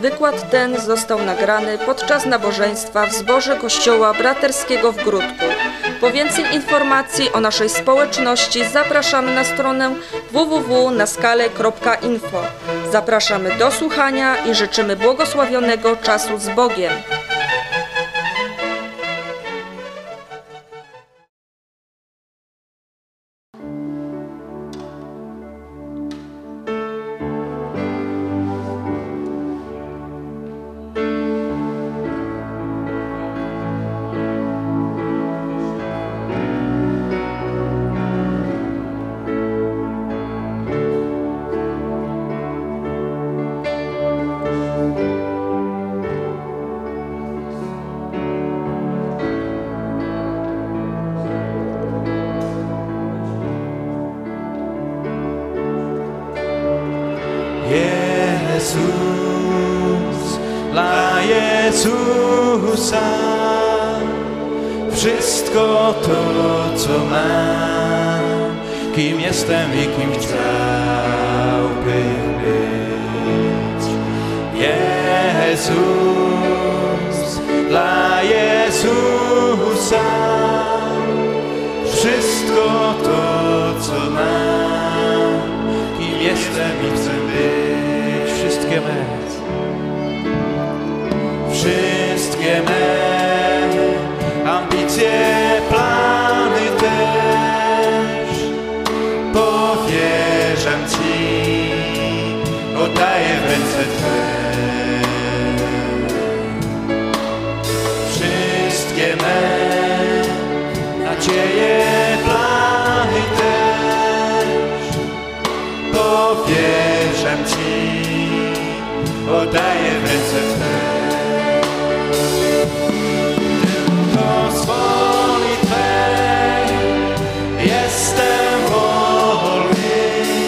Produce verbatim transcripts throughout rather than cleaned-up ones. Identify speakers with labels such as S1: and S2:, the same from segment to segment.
S1: Wykład ten został nagrany podczas nabożeństwa w zborze Kościoła Braterskiego w Gródku. Po więcej informacji o naszej społeczności zapraszamy na stronę w w w kropka naskale kropka info. Zapraszamy do słuchania i życzymy błogosławionego czasu z Bogiem.
S2: Jezus, dla Jezusa wszystko to, co mam, kim jestem i kim chciałbym być. Jezus, dla Jezusa wszystko to, co mam, kim jestem i chcę być. Wszystkie me, wszystkie me ambicje, plany też powierzam Ci, oddaję w ręce Twe. Wszystkie me nadzieje, plany też powierzam Ci, oddaję w ręce Twe. Tylko z woli Twej jestem wolny.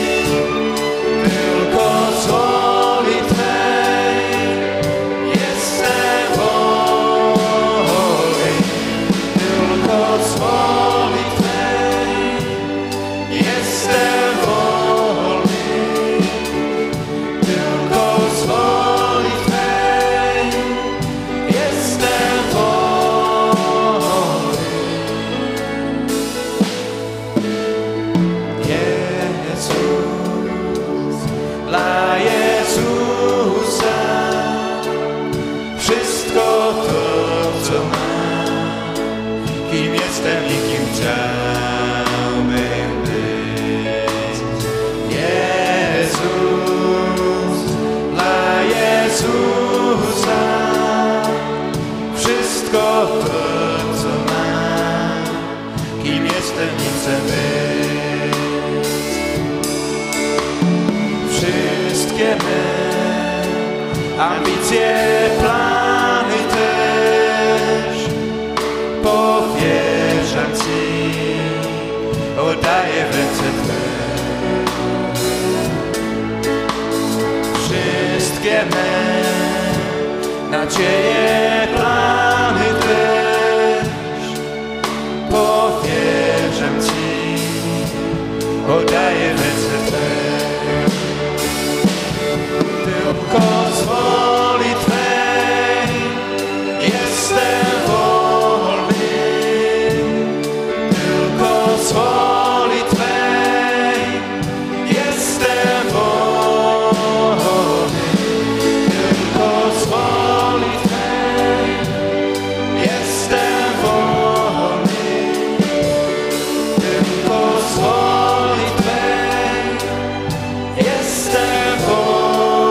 S2: Tylko z woli Twej jestem wolny. Tylko z woli Twej jestem wolny. Tylko z woli Twej jestem wolny. Jezus, dla Jezusa wszystko to, co mam, kim jestem i kim chciałbym być. Jezus, dla Jezusa wszystko to, co mam, kim jestem i chcę być. Wszystkie me ambicje, plany też powierzam Ci, oddaję w ręce Twe. Wszystkie me nadzieje, plany też powierzam Ci, oddaję w ręce Twe. Tylko z woli Twej jestem wolny. Tylko z woli Twej jestem wolny. Tylko z woli Twej jestem wolny. Tylko z woli Twej jestem wolny.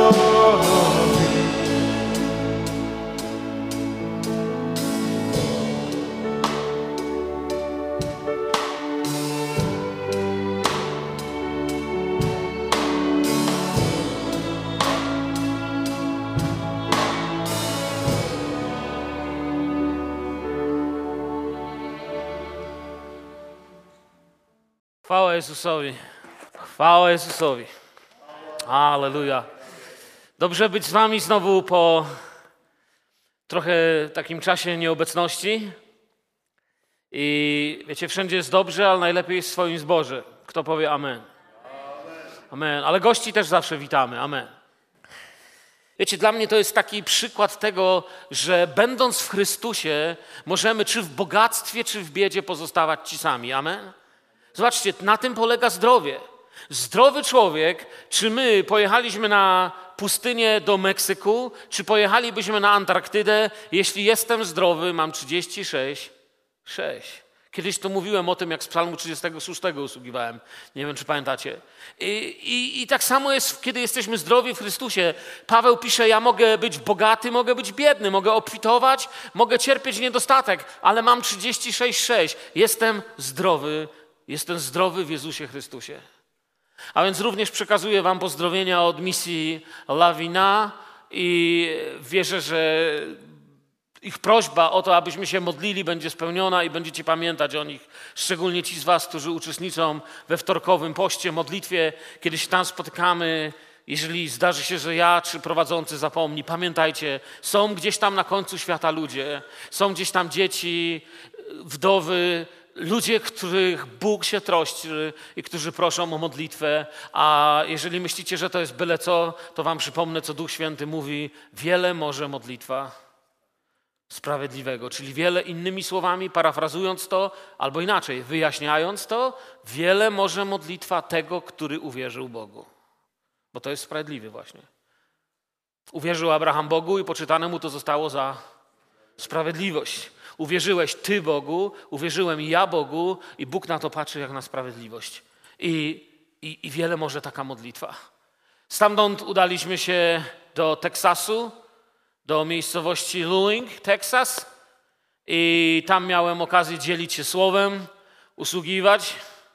S3: Chwała Jezusowi. Chwała Jezusowi. Alleluja. Dobrze być z wami znowu po trochę takim czasie nieobecności. I wiecie, wszędzie jest dobrze, ale najlepiej jest w swoim zborze. Kto powie amen? Amen. Ale gości też zawsze witamy. Amen. Wiecie, dla mnie to jest taki przykład tego, że będąc w Chrystusie możemy czy w bogactwie, czy w biedzie pozostawać ci sami. Amen? Zobaczcie, na tym polega zdrowie. Zdrowy człowiek, czy my pojechaliśmy na pustynię do Meksyku, czy pojechalibyśmy na Antarktydę, jeśli jestem zdrowy, mam trzydzieści sześć, sześć. Kiedyś to mówiłem o tym, jak z Psalmu trzydziestego szóstego usługiwałem. Nie wiem, czy pamiętacie. I, i, I tak samo jest, kiedy jesteśmy zdrowi w Chrystusie. Paweł pisze, ja mogę być bogaty, mogę być biedny, mogę obfitować, mogę cierpieć niedostatek, ale mam trzydzieści sześć, sześć. Jestem zdrowy, jestem zdrowy w Jezusie Chrystusie. A więc również przekazuję wam pozdrowienia od misji Lawina i wierzę, że ich prośba o to, abyśmy się modlili, będzie spełniona i będziecie pamiętać o nich. Szczególnie ci z was, którzy uczestniczą we wtorkowym poście, modlitwie, kiedy się tam spotykamy. Jeżeli zdarzy się, że ja czy prowadzący zapomni, pamiętajcie, są gdzieś tam na końcu świata ludzie, są gdzieś tam dzieci, wdowy, ludzie, których Bóg się troszczy i którzy proszą o modlitwę, a jeżeli myślicie, że to jest byle co, to wam przypomnę, co Duch Święty mówi, wiele może modlitwa sprawiedliwego, czyli wiele, innymi słowami, parafrazując to, albo inaczej, wyjaśniając to, wiele może modlitwa tego, który uwierzył Bogu. Bo to jest sprawiedliwy właśnie. Uwierzył Abraham Bogu i poczytane mu to zostało za sprawiedliwość. Uwierzyłeś ty Bogu, uwierzyłem ja Bogu i Bóg na to patrzy jak na sprawiedliwość. I, i, i wiele może taka modlitwa. Stamtąd udaliśmy się do Teksasu, do miejscowości Luling, Teksas i tam miałem okazję dzielić się słowem, usługiwać,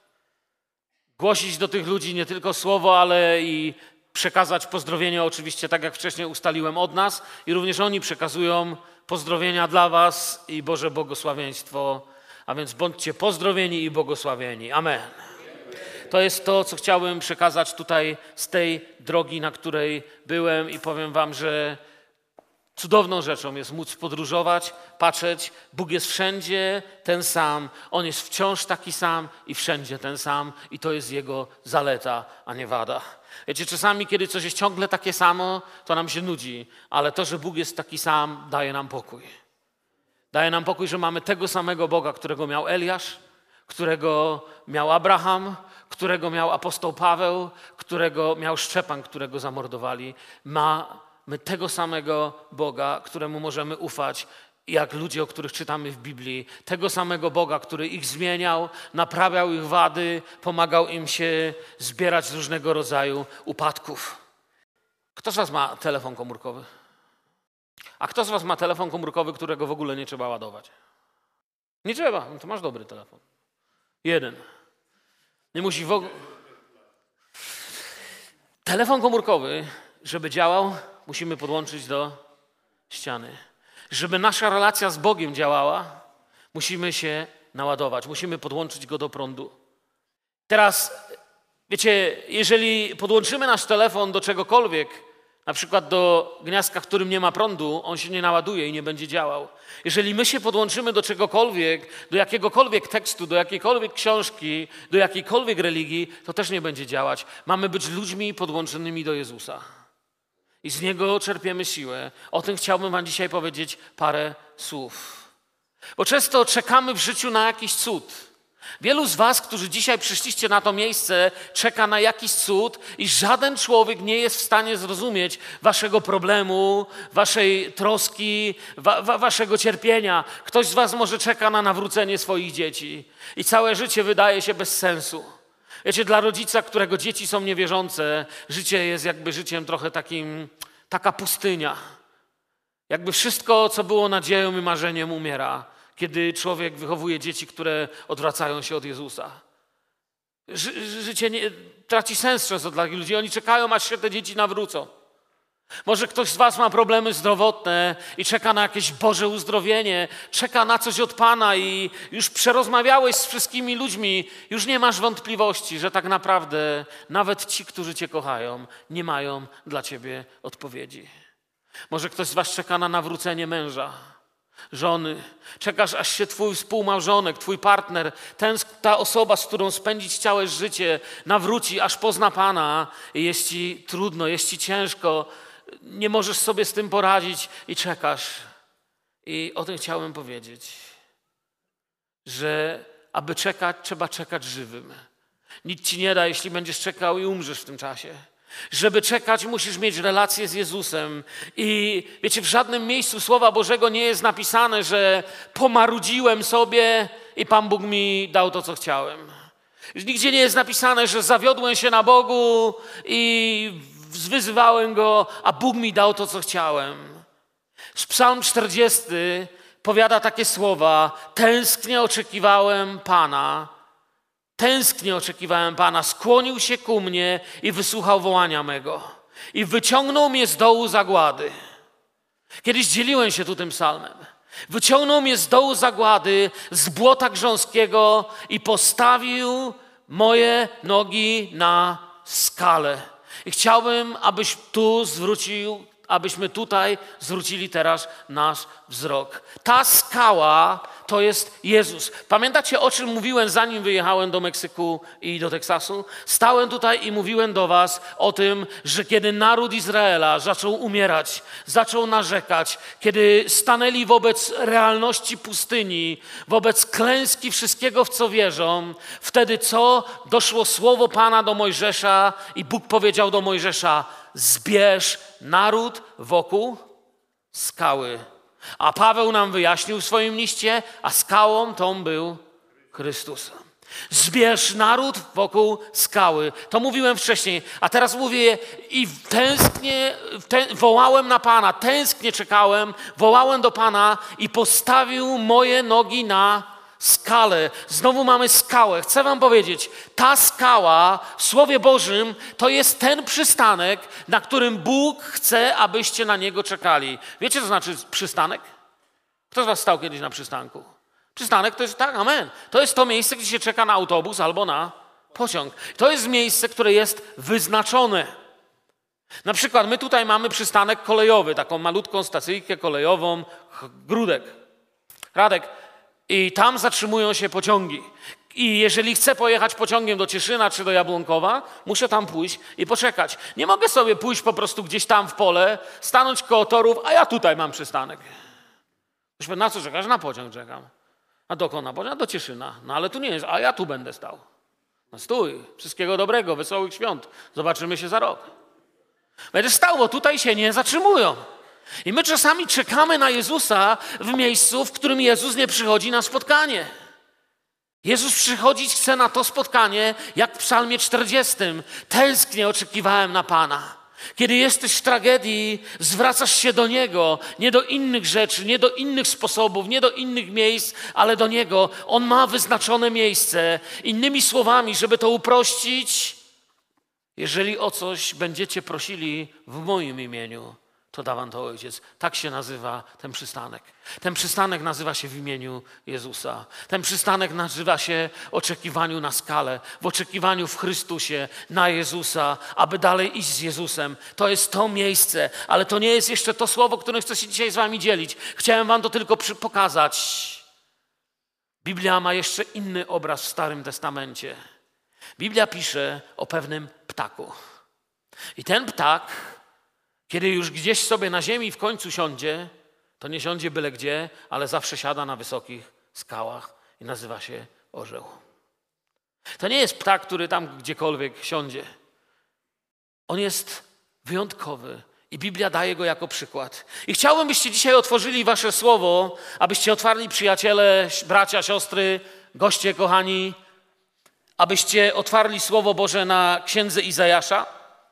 S3: głosić do tych ludzi nie tylko słowo, ale i przekazać pozdrowienia oczywiście tak jak wcześniej ustaliłem od nas i również oni przekazują pozdrowienia dla was i Boże błogosławieństwo, a więc bądźcie pozdrowieni i błogosławieni. Amen. To jest to, co chciałem przekazać tutaj z tej drogi, na której byłem i powiem wam, że cudowną rzeczą jest móc podróżować, patrzeć. Bóg jest wszędzie ten sam. On jest wciąż taki sam i wszędzie ten sam. I to jest Jego zaleta, a nie wada. Wiecie, czasami, kiedy coś jest ciągle takie samo, to nam się nudzi. Ale to, że Bóg jest taki sam, daje nam pokój. Daje nam pokój, że mamy tego samego Boga, którego miał Eliasz, którego miał Abraham, którego miał apostoł Paweł, którego miał Szczepan, którego zamordowali. Ma My tego samego Boga, któremu możemy ufać, jak ludzie, o których czytamy w Biblii. Tego samego Boga, który ich zmieniał, naprawiał ich wady, pomagał im się zbierać z różnego rodzaju upadków. Kto z was ma telefon komórkowy? A kto z was ma telefon komórkowy, którego w ogóle nie trzeba ładować? Nie trzeba, no to masz dobry telefon. Jeden. Nie musi w ogóle... Telefon komórkowy, żeby działał, musimy podłączyć do ściany. Żeby nasza relacja z Bogiem działała, musimy się naładować, musimy podłączyć go do prądu. Teraz, wiecie, jeżeli podłączymy nasz telefon do czegokolwiek, na przykład do gniazdka, w którym nie ma prądu, on się nie naładuje i nie będzie działał. Jeżeli my się podłączymy do czegokolwiek, do jakiegokolwiek tekstu, do jakiejkolwiek książki, do jakiejkolwiek religii, to też nie będzie działać. Mamy być ludźmi podłączonymi do Jezusa. I z Niego czerpiemy siłę. O tym chciałbym wam dzisiaj powiedzieć parę słów. Bo często czekamy w życiu na jakiś cud. Wielu z was, którzy dzisiaj przyszliście na to miejsce, czeka na jakiś cud i żaden człowiek nie jest w stanie zrozumieć waszego problemu, waszej troski, wa- wa- waszego cierpienia. Ktoś z was może czeka na nawrócenie swoich dzieci i całe życie wydaje się bez sensu. Wiecie, dla rodzica, którego dzieci są niewierzące, życie jest jakby życiem trochę takim, taka pustynia. Jakby wszystko, co było nadzieją i marzeniem, umiera, kiedy człowiek wychowuje dzieci, które odwracają się od Jezusa. Ży- życie nie, traci sens często dla tych ludzi. Oni czekają, aż się te dzieci nawrócą. Może ktoś z was ma problemy zdrowotne i czeka na jakieś Boże uzdrowienie, czeka na coś od Pana i już przerozmawiałeś z wszystkimi ludźmi, już nie masz wątpliwości, że tak naprawdę nawet ci, którzy cię kochają, nie mają dla ciebie odpowiedzi. Może ktoś z was czeka na nawrócenie męża, żony. Czekasz, aż się twój współmałżonek, twój partner, ten, ta osoba, z którą spędzić chciałeś życie, nawróci, aż pozna Pana. I jest ci trudno, jest ci ciężko. nie możesz sobie z tym poradzić i czekasz. I o tym chciałem powiedzieć, że aby czekać, trzeba czekać żywym. Nic ci nie da, jeśli będziesz czekał i umrzesz w tym czasie. Żeby czekać, musisz mieć relację z Jezusem. I wiecie, w żadnym miejscu Słowa Bożego nie jest napisane, że pomarudziłem sobie i Pan Bóg mi dał to, co chciałem. Nigdzie nie jest napisane, że zawiodłem się na Bogu i wyzywałem Go, a Bóg mi dał to, co chciałem. Psalm czterdziesty powiada takie słowa: tęsknie oczekiwałem Pana, tęsknie oczekiwałem Pana, skłonił się ku mnie i wysłuchał wołania mego i wyciągnął mnie z dołu zagłady. Kiedyś dzieliłem się tu tym psalmem. Wyciągnął mnie z dołu zagłady, z błota grząskiego i postawił moje nogi na skalę. I chciałbym, abyś tu zwrócił, abyśmy tutaj zwrócili teraz nasz wzrok. Ta skała to jest Jezus. Pamiętacie, o czym mówiłem, zanim wyjechałem do Meksyku i do Teksasu? Stałem tutaj i mówiłem do was o tym, że kiedy naród Izraela zaczął umierać, zaczął narzekać, kiedy stanęli wobec realności pustyni, wobec klęski wszystkiego, w co wierzą, wtedy co? Doszło słowo Pana do Mojżesza i Bóg powiedział do Mojżesza: zbierz naród wokół skały. A Paweł nam wyjaśnił w swoim liście, a skałą tą był Chrystus. Zbierz naród wokół skały. To mówiłem wcześniej, a teraz mówię i tęsknie, tę, wołałem na Pana, tęsknie czekałem, wołałem do Pana i postawił moje nogi na skalę. Znowu mamy skałę. Chcę wam powiedzieć, ta skała w Słowie Bożym to jest ten przystanek, na którym Bóg chce, abyście na Niego czekali. Wiecie, co znaczy przystanek? Kto z was stał kiedyś na przystanku? Przystanek to jest, tak, amen. To jest to miejsce, gdzie się czeka na autobus albo na pociąg. To jest miejsce, które jest wyznaczone. Na przykład my tutaj mamy przystanek kolejowy, taką malutką stacyjkę kolejową, Gródek, Radek. I tam zatrzymują się pociągi. I jeżeli chcę pojechać pociągiem do Cieszyna czy do Jabłonkowa, muszę tam pójść i poczekać. Nie mogę sobie pójść po prostu gdzieś tam w pole, stanąć koło torów, a ja tutaj mam przystanek. Myśmy, na co czekasz? Na pociąg czekam. A dokąd na pociąg? Do Cieszyna. No ale tu nie jest, a ja tu będę stał. No stój. Wszystkiego dobrego, wesołych świąt. Zobaczymy się za rok. Będziesz stał, bo tutaj się nie zatrzymują. I my czasami czekamy na Jezusa w miejscu, w którym Jezus nie przychodzi na spotkanie. Jezus przychodzić chce na to spotkanie, jak w psalmie czterdziestym. Tęsknie oczekiwałem na Pana. Kiedy jesteś w tragedii, zwracasz się do Niego, nie do innych rzeczy, nie do innych sposobów, nie do innych miejsc, ale do Niego. On ma wyznaczone miejsce. Innymi słowami, żeby to uprościć, jeżeli o coś będziecie prosili w moim imieniu, to da wam to Ojciec. Tak się nazywa ten przystanek. Ten przystanek nazywa się w imieniu Jezusa. Ten przystanek nazywa się oczekiwaniu na skalę, w oczekiwaniu w Chrystusie na Jezusa, aby dalej iść z Jezusem. To jest to miejsce, ale to nie jest jeszcze to słowo, którym chcę się dzisiaj z wami dzielić. Chciałem wam to tylko przy- pokazać. Biblia ma jeszcze inny obraz w Starym Testamencie. Biblia pisze o pewnym ptaku. I ten ptak, kiedy już gdzieś sobie na ziemi w końcu siądzie, to nie siądzie byle gdzie, ale zawsze siada na wysokich skałach i nazywa się orzeł. To nie jest ptak, który tam gdziekolwiek siądzie. On jest wyjątkowy i Biblia daje go jako przykład. I chciałbym, byście dzisiaj otworzyli wasze słowo, abyście otwarli, przyjaciele, bracia, siostry, goście kochani, abyście otwarli Słowo Boże na Księdze Izajasza.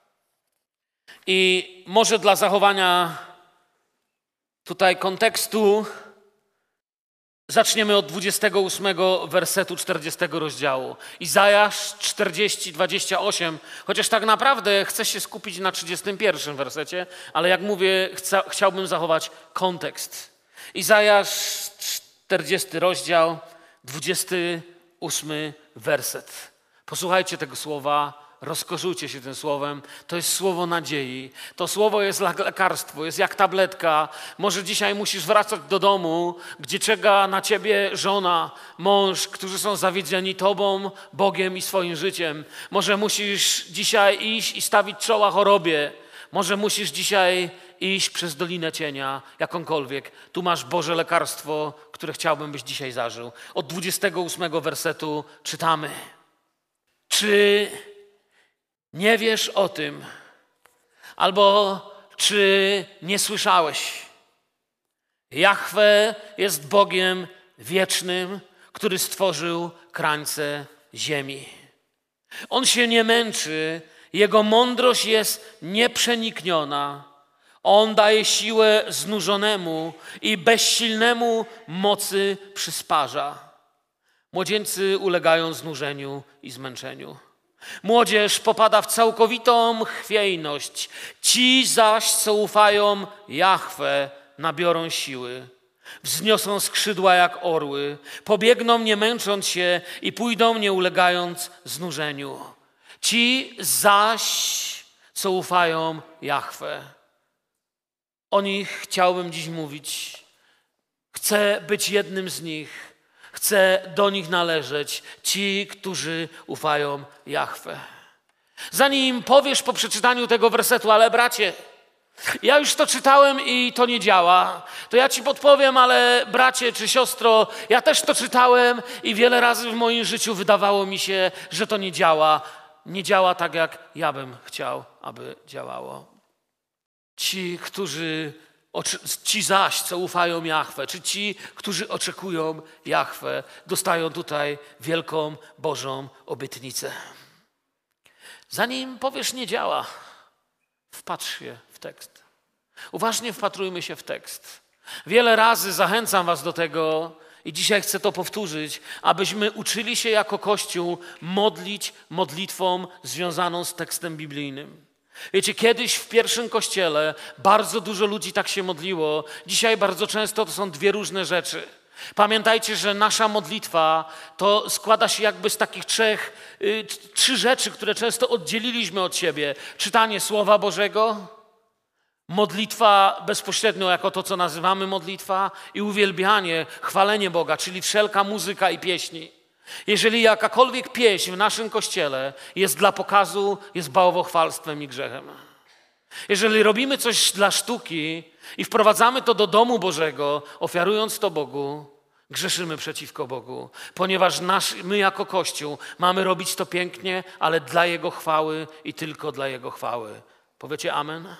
S3: I może dla zachowania tutaj kontekstu zaczniemy od dwudziestego ósmego wersetu czterdziestego rozdziału. Izajasz czterdzieści, dwadzieścia osiem, chociaż tak naprawdę chcę się skupić na trzydziestym pierwszym wersecie, ale jak mówię, chcę, chciałbym zachować kontekst. Izajasz czterdziesty rozdział, dwudziesty ósmy werset. Posłuchajcie tego słowa. Rozkoszujcie się tym słowem. To jest słowo nadziei. To słowo jest jak lekarstwo, jest jak tabletka. Może dzisiaj musisz wracać do domu, gdzie czeka na ciebie żona, mąż, którzy są zawiedzeni tobą, Bogiem i swoim życiem. Może musisz dzisiaj iść i stawić czoła chorobie. Może musisz dzisiaj iść przez Dolinę Cienia, jakąkolwiek. Tu masz Boże lekarstwo, które chciałbym, byś dzisiaj zażył. Od dwudziestego ósmego wersetu czytamy. Czy nie wiesz o tym, albo czy nie słyszałeś? Jahwe jest Bogiem wiecznym, który stworzył krańce ziemi. On się nie męczy, Jego mądrość jest nieprzenikniona. On daje siłę znużonemu i bezsilnemu mocy przysparza. Młodzieńcy ulegają znużeniu i zmęczeniu. Młodzież popada w całkowitą chwiejność. Ci zaś, co ufają Jahwe, nabiorą siły. Wzniosą skrzydła jak orły, pobiegną nie męcząc się i pójdą nie ulegając znużeniu. Ci zaś, co ufają Jahwe. O nich chciałbym dziś mówić. Chcę być jednym z nich. Chcę do nich należeć. Ci, którzy ufają Jahwe. Zanim powiesz po przeczytaniu tego wersetu, ale bracie, ja już to czytałem i to nie działa, to ja ci podpowiem, ale bracie czy siostro, ja też to czytałem i wiele razy w moim życiu wydawało mi się, że to nie działa. Nie działa tak, jak ja bym chciał, aby działało. Ci, którzy, ci zaś, co ufają Jahwe, czy ci, którzy oczekują Jahwe, dostają tutaj wielką Bożą obietnicę. Zanim powiesz nie działa, wpatrz się w tekst. Uważnie wpatrujmy się w tekst. Wiele razy zachęcam was do tego i dzisiaj chcę to powtórzyć, abyśmy uczyli się jako Kościół modlić modlitwą związaną z tekstem biblijnym. Wiecie, kiedyś w pierwszym kościele bardzo dużo ludzi tak się modliło. Dzisiaj bardzo często to są dwie różne rzeczy. Pamiętajcie, że nasza modlitwa to składa się jakby z takich trzech, y, trzy rzeczy, które często oddzieliliśmy od siebie. Czytanie Słowa Bożego, modlitwa bezpośrednio jako to, co nazywamy modlitwa i uwielbianie, chwalenie Boga, czyli wszelka muzyka i pieśni. Jeżeli jakakolwiek pieśń w naszym Kościele jest dla pokazu, jest bałwochwalstwem i grzechem. Jeżeli robimy coś dla sztuki i wprowadzamy to do domu Bożego, ofiarując to Bogu, grzeszymy przeciwko Bogu, ponieważ nasz, my jako Kościół mamy robić to pięknie, ale dla Jego chwały i tylko dla Jego chwały. Powiecie amen?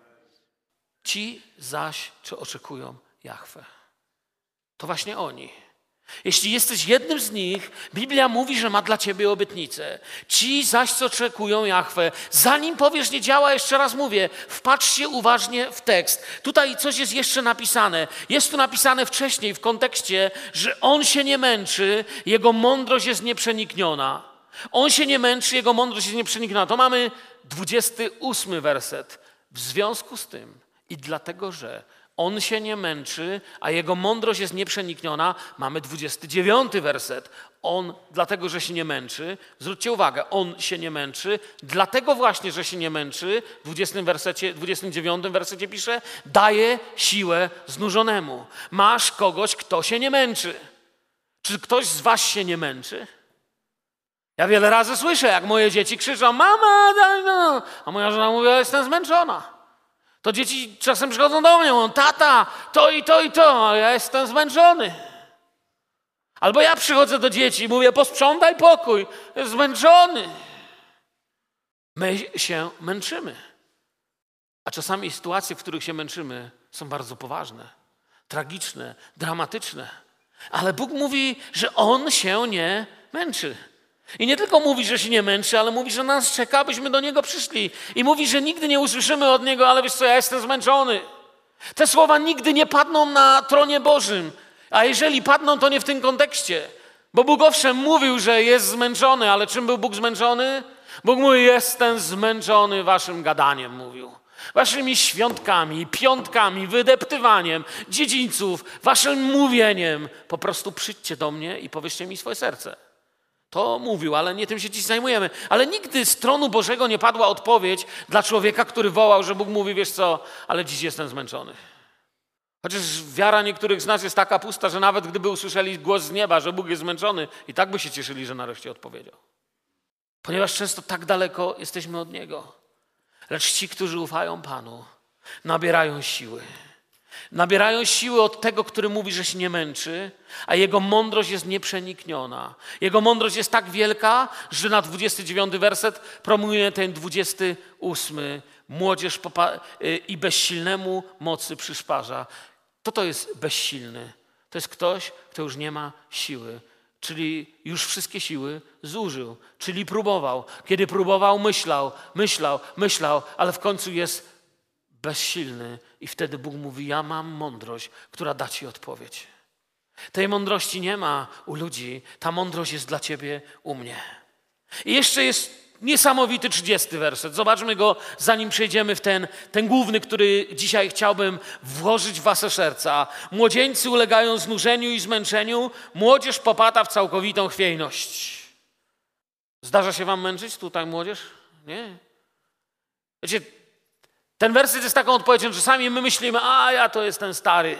S3: Ci zaś, co oczekują Jahwe. To właśnie oni. Jeśli jesteś jednym z nich, Biblia mówi, że ma dla ciebie obietnicę. Ci zaś, co oczekują Jahwe, zanim powiesz nie działa, jeszcze raz mówię, wpatrzcie uważnie w tekst. Tutaj coś jest jeszcze napisane. Jest tu napisane wcześniej w kontekście, że On się nie męczy, Jego mądrość jest nieprzenikniona. On się nie męczy, Jego mądrość jest nieprzenikniona. To mamy dwudziesty ósmy werset. W związku z tym i dlatego, że On się nie męczy, a Jego mądrość jest nieprzenikniona. Mamy dwudziesty dziewiąty werset. On, dlatego, że się nie męczy, zwróćcie uwagę, On się nie męczy, dlatego właśnie, że się nie męczy, w dwudziestym wersecie, dwudziestym dziewiątym wersecie pisze, daje siłę znużonemu. Masz kogoś, kto się nie męczy. Czy ktoś z was się nie męczy? Ja wiele razy słyszę, jak moje dzieci krzyczą, mama, daj no, a moja żona mówi, ja jestem zmęczona. To dzieci czasem przychodzą do mnie, mówią, tata, to i to i to, a ja jestem zmęczony. Albo ja przychodzę do dzieci i mówię, posprzątaj pokój, jest zmęczony. My się męczymy. A czasami sytuacje, w których się męczymy, są bardzo poważne, tragiczne, dramatyczne. Ale Bóg mówi, że On się nie męczy. I nie tylko mówi, że się nie męczy, ale mówi, że nas czeka, abyśmy do Niego przyszli. I mówi, że nigdy nie usłyszymy od Niego, ale wiesz co, ja jestem zmęczony. Te słowa nigdy nie padną na tronie Bożym. A jeżeli padną, to nie w tym kontekście. Bo Bóg owszem mówił, że jest zmęczony, ale czym był Bóg zmęczony? Bóg mówi, jestem zmęczony waszym gadaniem, mówił. Waszymi świątkami, piątkami, wydeptywaniem dziedzińców, waszym mówieniem. Po prostu przyjdźcie do mnie i powierzcie mi swoje serce. To mówił, ale nie tym się dziś zajmujemy. Ale nigdy z tronu Bożego nie padła odpowiedź dla człowieka, który wołał, że Bóg mówi, wiesz co, ale dziś jestem zmęczony. Chociaż wiara niektórych z nas jest taka pusta, że nawet gdyby usłyszeli głos z nieba, że Bóg jest zmęczony, i tak by się cieszyli, że nareszcie odpowiedział. Ponieważ często tak daleko jesteśmy od Niego. Lecz ci, którzy ufają Panu, nabierają siły. Nabierają siły od tego, który mówi, że się nie męczy, a jego mądrość jest nieprzenikniona. Jego mądrość jest tak wielka, że na dwudziesty dziewiąty werset promuje ten dwudziesty ósmy. Młodzież popa- i bezsilnemu mocy przyszparza. Kto to jest bezsilny? To jest ktoś, kto już nie ma siły. Czyli już wszystkie siły zużył. Czyli próbował. Kiedy próbował, myślał, myślał, myślał, ale w końcu jest bezsilny. I wtedy Bóg mówi, ja mam mądrość, która da ci odpowiedź. Tej mądrości nie ma u ludzi. Ta mądrość jest dla ciebie u mnie. I jeszcze jest niesamowity trzydziesty werset. Zobaczmy go, zanim przejdziemy w ten, ten główny, który dzisiaj chciałbym włożyć w wasze serca. Młodzieńcy ulegają znużeniu i zmęczeniu, młodzież popada w całkowitą chwiejność. Zdarza się wam męczyć tutaj młodzież? Nie. Wiecie, ten werset jest taką odpowiedzią, że czasami my myślimy, a ja to jestem stary.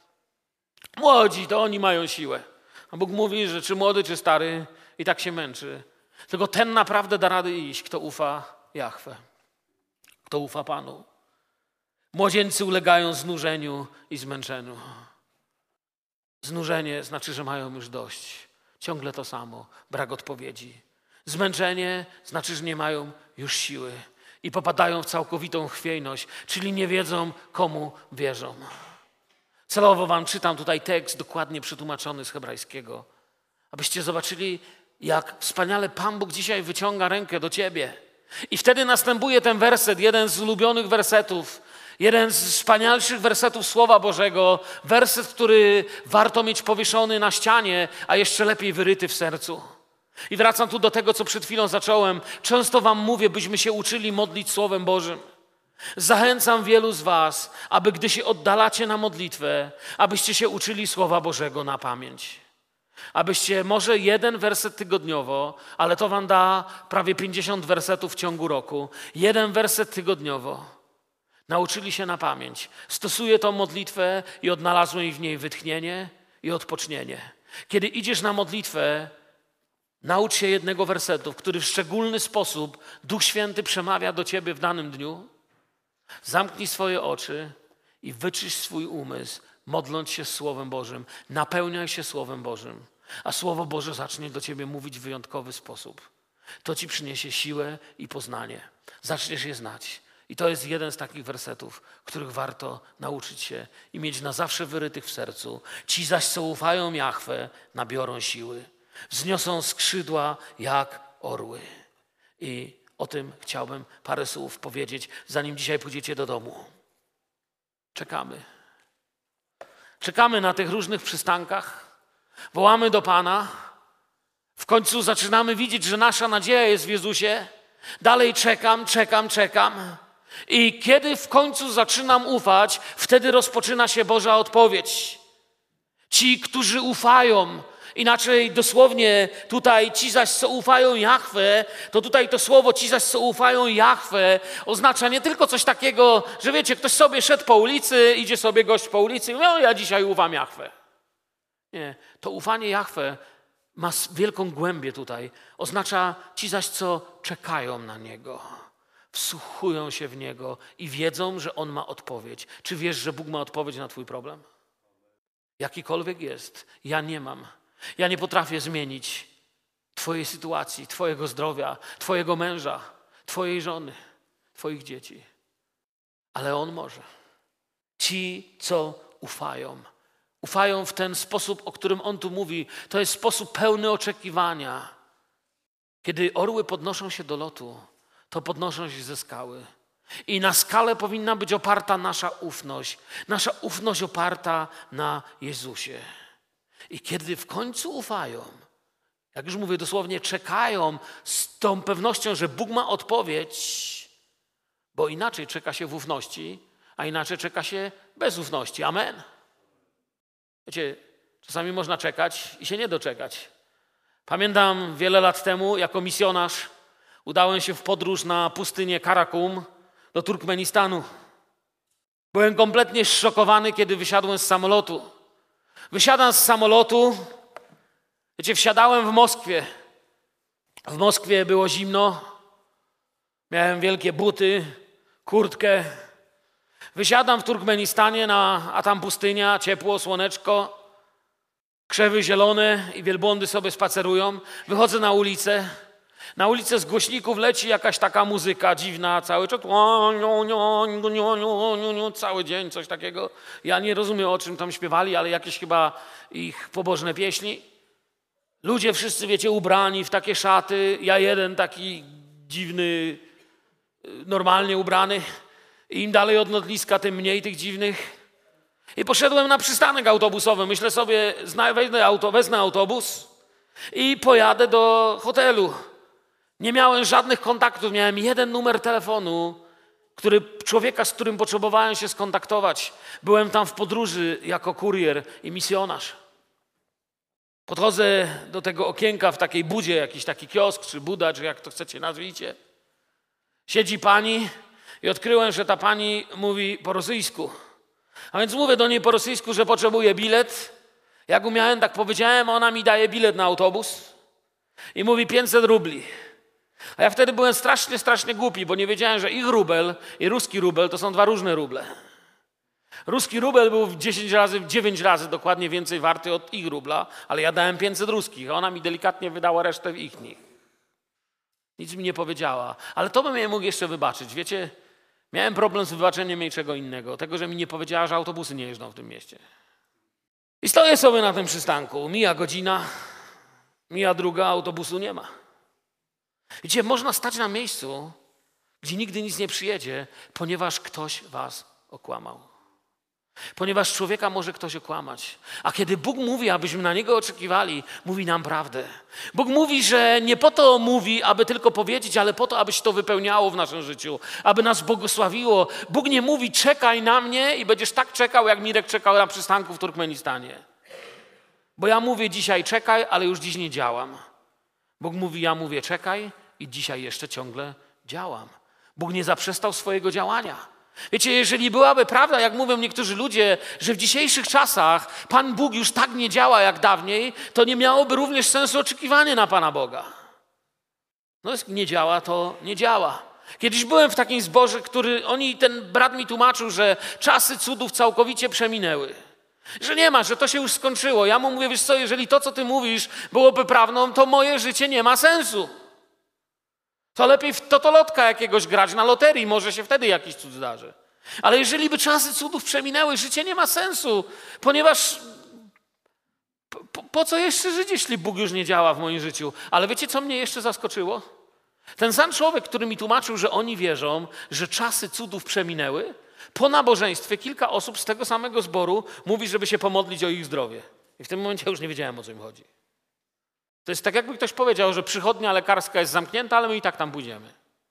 S3: Młodzi, to oni mają siłę. A Bóg mówi, że czy młody, czy stary i tak się męczy. Tylko ten naprawdę da radę iść, kto ufa Jahwe, kto ufa Panu. Młodzieńcy ulegają znużeniu i zmęczeniu. Znużenie znaczy, że mają już dość. Ciągle to samo, brak odpowiedzi. Zmęczenie znaczy, że nie mają już siły i popadają w całkowitą chwiejność, czyli nie wiedzą, komu wierzą. Celowo wam czytam tutaj tekst dokładnie przetłumaczony z hebrajskiego, abyście zobaczyli, jak wspaniale Pan Bóg dzisiaj wyciąga rękę do ciebie. I wtedy następuje ten werset, jeden z ulubionych wersetów, jeden z wspanialszych wersetów Słowa Bożego, werset, który warto mieć powieszony na ścianie, a jeszcze lepiej wyryty w sercu. I wracam tu do tego, co przed chwilą zacząłem. Często wam mówię, byśmy się uczyli modlić Słowem Bożym. Zachęcam wielu z was, aby gdy się oddalacie na modlitwę, abyście się uczyli Słowa Bożego na pamięć. Abyście może jeden werset tygodniowo, ale to wam da prawie pięćdziesiąt wersetów w ciągu roku, jeden werset tygodniowo nauczyli się na pamięć. Stosuję tą modlitwę i odnalazłem w niej wytchnienie i odpocznienie. Kiedy idziesz na modlitwę, naucz się jednego wersetu, w który w szczególny sposób Duch Święty przemawia do ciebie w danym dniu. Zamknij swoje oczy i wyczyść swój umysł, modląc się Słowem Bożym. Napełniaj się Słowem Bożym, a Słowo Boże zacznie do ciebie mówić w wyjątkowy sposób. To ci przyniesie siłę i poznanie. Zaczniesz je znać. I to jest jeden z takich wersetów, których warto nauczyć się i mieć na zawsze wyrytych w sercu. Ci zaś, co ufają Jahwe, nabiorą siły. Wzniosą skrzydła jak orły. I o tym chciałbym parę słów powiedzieć, zanim dzisiaj pójdziecie do domu. Czekamy. Czekamy na tych różnych przystankach. Wołamy do Pana. W końcu zaczynamy widzieć, że nasza nadzieja jest w Jezusie. Dalej czekam, czekam, czekam. I kiedy w końcu zaczynam ufać, wtedy rozpoczyna się Boża odpowiedź. Ci, którzy ufają, inaczej dosłownie tutaj ci zaś, co ufają Jahwe, to tutaj to słowo ci zaś, co ufają Jahwe oznacza nie tylko coś takiego, że wiecie, ktoś sobie szedł po ulicy, idzie sobie gość po ulicy i mówi, no ja dzisiaj ufam Jahwe. Nie, to ufanie Jahwe ma wielką głębię tutaj. Oznacza ci zaś, co czekają na Niego, wsłuchują się w Niego i wiedzą, że On ma odpowiedź. Czy wiesz, że Bóg ma odpowiedź na twój problem? Jakikolwiek jest, ja nie mam. Ja nie potrafię zmienić twojej sytuacji, twojego zdrowia, twojego męża, twojej żony, twoich dzieci. Ale On może. Ci, co ufają. Ufają w ten sposób, o którym On tu mówi. To jest sposób pełny oczekiwania. Kiedy orły podnoszą się do lotu, to podnoszą się ze skały. I na skalę powinna być oparta nasza ufność. Nasza ufność oparta na Jezusie. I kiedy w końcu ufają, jak już mówię dosłownie, czekają z tą pewnością, że Bóg ma odpowiedź, bo inaczej czeka się w ufności, a inaczej czeka się bez ufności. Amen. Wiecie, czasami można czekać i się nie doczekać. Pamiętam wiele lat temu, jako misjonarz, udałem się w podróż na pustynię Karakum do Turkmenistanu. Byłem kompletnie zszokowany, kiedy wysiadłem z samolotu. Wysiadam z samolotu, wiecie, wsiadałem w Moskwie. W Moskwie było zimno, miałem wielkie buty, kurtkę. Wysiadam w Turkmenistanie, na, a tam pustynia, ciepło, słoneczko, krzewy zielone i wielbłądy sobie spacerują. Wychodzę na ulicę. Na ulicę z głośników leci jakaś taka muzyka dziwna, cały czas. Cały dzień coś takiego. Ja nie rozumiem, o czym tam śpiewali, ale jakieś chyba ich pobożne pieśni. Ludzie wszyscy, wiecie, ubrani w takie szaty. Ja jeden taki dziwny, normalnie ubrany. Im dalej od lotniska, tym mniej tych dziwnych. I poszedłem na przystanek autobusowy. Myślę sobie, wezmę, auto, wezmę autobus i pojadę do hotelu. Nie miałem żadnych kontaktów. Miałem jeden numer telefonu, który, człowieka, z którym potrzebowałem się skontaktować. Byłem tam w podróży jako kurier i misjonarz. Podchodzę do tego okienka w takiej budzie, jakiś taki kiosk, czy buda, czy jak to chcecie nazwijcie. Siedzi pani i odkryłem, że ta pani mówi po rosyjsku. A więc mówię do niej po rosyjsku, że potrzebuję bilet. Jak umiałem, tak powiedziałem, ona mi daje bilet na autobus i mówi pięćset rubli. A ja wtedy byłem strasznie, strasznie głupi, bo nie wiedziałem, że ich rubel i ruski rubel to są dwa różne ruble. Ruski rubel był dziesięć razy, dziewięć razy dokładnie więcej warty od ich rubla, ale ja dałem pięćset ruskich, a ona mi delikatnie wydała resztę w ich nich. Nic mi nie powiedziała, ale to bym jej mógł jeszcze wybaczyć. Wiecie, miałem problem z wybaczeniem jej czego innego, tego, że mi nie powiedziała, że autobusy nie jeżdżą w tym mieście. I stoję sobie na tym przystanku, mija godzina, mija druga, autobusu nie ma. Wiecie, można stać na miejscu, gdzie nigdy nic nie przyjedzie, ponieważ ktoś was okłamał. Ponieważ człowieka może ktoś okłamać. A kiedy Bóg mówi, abyśmy na Niego oczekiwali, mówi nam prawdę. Bóg mówi, że nie po to mówi, aby tylko powiedzieć, ale po to, aby się to wypełniało w naszym życiu, aby nas błogosławiło. Bóg nie mówi, czekaj na mnie i będziesz tak czekał, jak Mirek czekał na przystanku w Turkmenistanie. Bo ja mówię dzisiaj czekaj, ale już dziś nie działam. Bóg mówi, ja mówię czekaj i dzisiaj jeszcze ciągle działam. Bóg nie zaprzestał swojego działania. Wiecie, jeżeli byłaby prawda, jak mówią niektórzy ludzie, że w dzisiejszych czasach Pan Bóg już tak nie działa jak dawniej, to nie miałoby również sensu oczekiwanie na Pana Boga. No jeśli nie działa, to nie działa. Kiedyś byłem w takim zborze, który oni, ten brat mi tłumaczył, że czasy cudów całkowicie przeminęły. Że nie ma, że to się już skończyło. Ja mu mówię, wiesz co, jeżeli to, co ty mówisz, byłoby prawdą, to moje życie nie ma sensu. To lepiej w totolotka jakiegoś grać na loterii, może się wtedy jakiś cud zdarzy. Ale jeżeli by czasy cudów przeminęły, życie nie ma sensu, ponieważ po, po co jeszcze żyć, jeśli Bóg już nie działa w moim życiu? Ale wiecie, co mnie jeszcze zaskoczyło? Ten sam człowiek, który mi tłumaczył, że oni wierzą, że czasy cudów przeminęły, po nabożeństwie kilka osób z tego samego zboru mówi, żeby się pomodlić o ich zdrowie. I w tym momencie ja już nie wiedziałem, o co im chodzi. To jest tak, jakby ktoś powiedział, że przychodnia lekarska jest zamknięta, ale my i tak tam pójdziemy.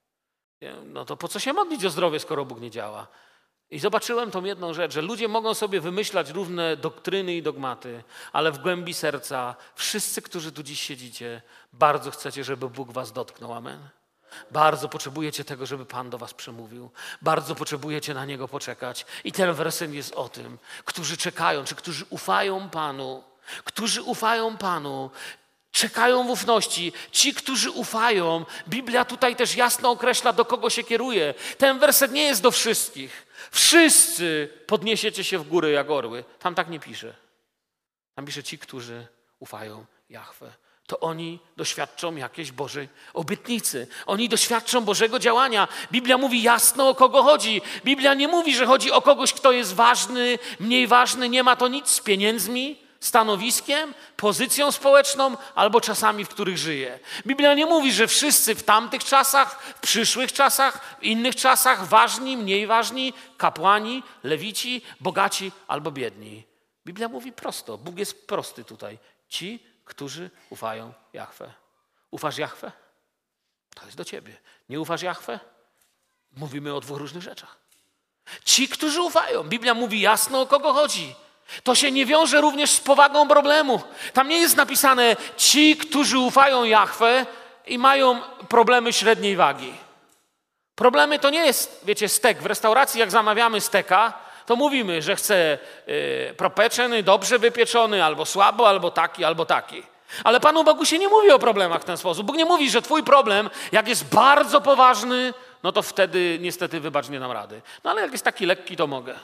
S3: No to po co się modlić o zdrowie, skoro Bóg nie działa? I zobaczyłem tą jedną rzecz, że ludzie mogą sobie wymyślać różne doktryny i dogmaty, ale w głębi serca wszyscy, którzy tu dziś siedzicie, bardzo chcecie, żeby Bóg was dotknął. Amen. Bardzo potrzebujecie tego, żeby Pan do was przemówił. Bardzo potrzebujecie na Niego poczekać. I ten werset jest o tym, którzy czekają, czy którzy ufają Panu, którzy ufają Panu, czekają w ufności. Ci, którzy ufają, Biblia tutaj też jasno określa, do kogo się kieruje. Ten werset nie jest do wszystkich. Wszyscy podniesiecie się w górę jak orły. Tam tak nie pisze. Tam pisze ci, którzy ufają Jahwe. To oni doświadczą jakiejś Bożej obietnicy. Oni doświadczą Bożego działania. Biblia mówi jasno, o kogo chodzi. Biblia nie mówi, że chodzi o kogoś, kto jest ważny, mniej ważny. Nie ma to nic z pieniędzmi, stanowiskiem, pozycją społeczną albo czasami, w których żyje. Biblia nie mówi, że wszyscy w tamtych czasach, w przyszłych czasach, w innych czasach ważni, mniej ważni, kapłani, lewici, bogaci albo biedni. Biblia mówi prosto. Bóg jest prosty tutaj. Ci, którzy ufają Jahwe. Ufasz Jahwe? To jest do ciebie. Nie ufasz Jahwe? Mówimy o dwóch różnych rzeczach. Ci, którzy ufają. Biblia mówi jasno, o kogo chodzi. To się nie wiąże również z powagą problemu. Tam nie jest napisane ci, którzy ufają Jahwe i mają problemy średniej wagi. Problemy to nie jest, wiecie, stek. W restauracji jak zamawiamy steka, to mówimy, że chcę yy, propeczony, dobrze wypieczony, albo słabo, albo taki, albo taki. Ale Panu Bogu się nie mówi o problemach w ten sposób. Bóg nie mówi, że twój problem, jak jest bardzo poważny, no to wtedy niestety wybacz, nie dam rady. No ale jak jest taki lekki, to mogę.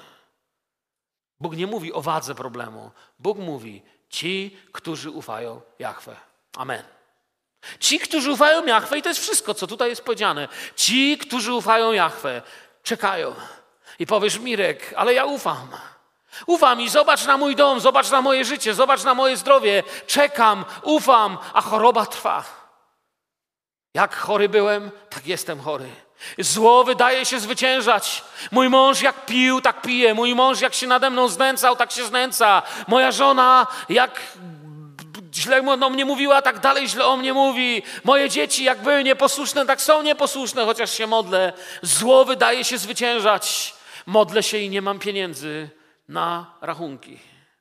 S3: Bóg nie mówi o wadze problemu. Bóg mówi, ci, którzy ufają Jahwe. Amen. Ci, którzy ufają Jahwe, i to jest wszystko, co tutaj jest powiedziane. Ci, którzy ufają Jahwe, czekają. I powiesz, Mirek, ale ja ufam. Ufam i zobacz na mój dom, zobacz na moje życie, zobacz na moje zdrowie. Czekam, ufam, a choroba trwa. Jak chory byłem, tak jestem chory. Zło wydaje się zwyciężać. Mój mąż jak pił, tak pije. Mój mąż jak się nade mną znęcał, tak się znęca. Moja żona jak źle o mnie mówiła, tak dalej źle o mnie mówi. Moje dzieci jak były nieposłuszne, tak są nieposłuszne, chociaż się modlę. Zło wydaje się zwyciężać. Modlę się i nie mam pieniędzy na rachunki.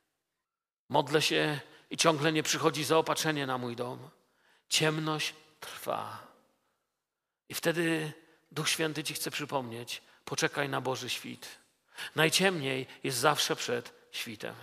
S3: Modlę się i ciągle nie przychodzi zaopatrzenie na mój dom. Ciemność trwa. I wtedy Duch Święty ci chce przypomnieć, poczekaj na Boży świt. Najciemniej jest zawsze przed świtem.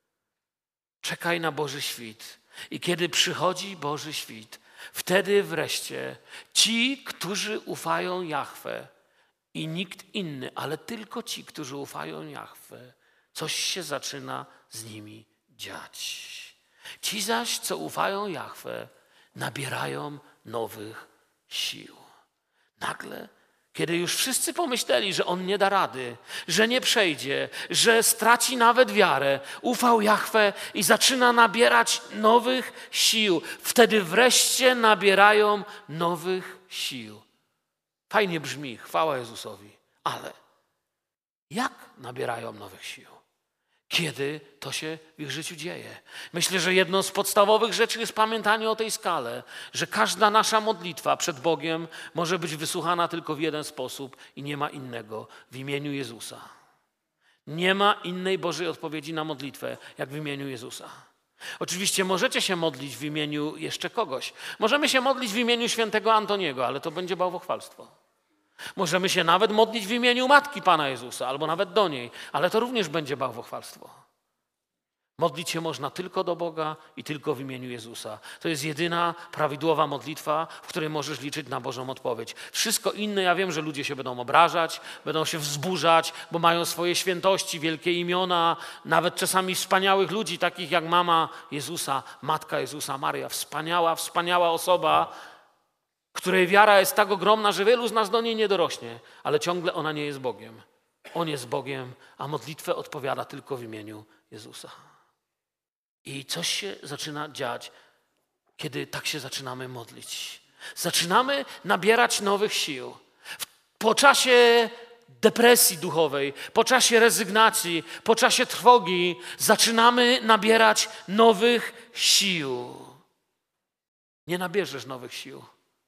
S3: Czekaj na Boży świt. I kiedy przychodzi Boży świt, wtedy wreszcie ci, którzy ufają Jahwe i nikt inny, ale tylko ci, którzy ufają Jahwe, coś się zaczyna z nimi dziać. Ci zaś, co ufają Jahwe, nabierają nowych sił. Nagle, kiedy już wszyscy pomyśleli, że on nie da rady, że nie przejdzie, że straci nawet wiarę, ufał Jahwe i zaczyna nabierać nowych sił. Wtedy wreszcie nabierają nowych sił. Fajnie brzmi, chwała Jezusowi, ale jak nabierają nowych sił? Kiedy to się w ich życiu dzieje? Myślę, że jedną z podstawowych rzeczy jest pamiętanie o tej skale, że każda nasza modlitwa przed Bogiem może być wysłuchana tylko w jeden sposób i nie ma innego, w imieniu Jezusa. Nie ma innej Bożej odpowiedzi na modlitwę, jak w imieniu Jezusa. Oczywiście możecie się modlić w imieniu jeszcze kogoś. Możemy się modlić w imieniu świętego Antoniego, ale to będzie bałwochwalstwo. Możemy się nawet modlić w imieniu Matki Pana Jezusa, albo nawet do niej, ale to również będzie bałwochwalstwo. Modlić się można tylko do Boga i tylko w imieniu Jezusa. To jest jedyna prawidłowa modlitwa, w której możesz liczyć na Bożą odpowiedź. Wszystko inne, ja wiem, że ludzie się będą obrażać, będą się wzburzać, bo mają swoje świętości, wielkie imiona, nawet czasami wspaniałych ludzi, takich jak mama Jezusa, Matka Jezusa, Maria. Wspaniała, wspaniała osoba, której wiara jest tak ogromna, że wielu z nas do niej nie dorośnie, ale ciągle ona nie jest Bogiem. On jest Bogiem, a modlitwę odpowiada tylko w imieniu Jezusa. I coś się zaczyna dziać, kiedy tak się zaczynamy modlić. Zaczynamy nabierać nowych sił. Po czasie depresji duchowej, po czasie rezygnacji, po czasie trwogi zaczynamy nabierać nowych sił. Nie nabierzesz nowych sił,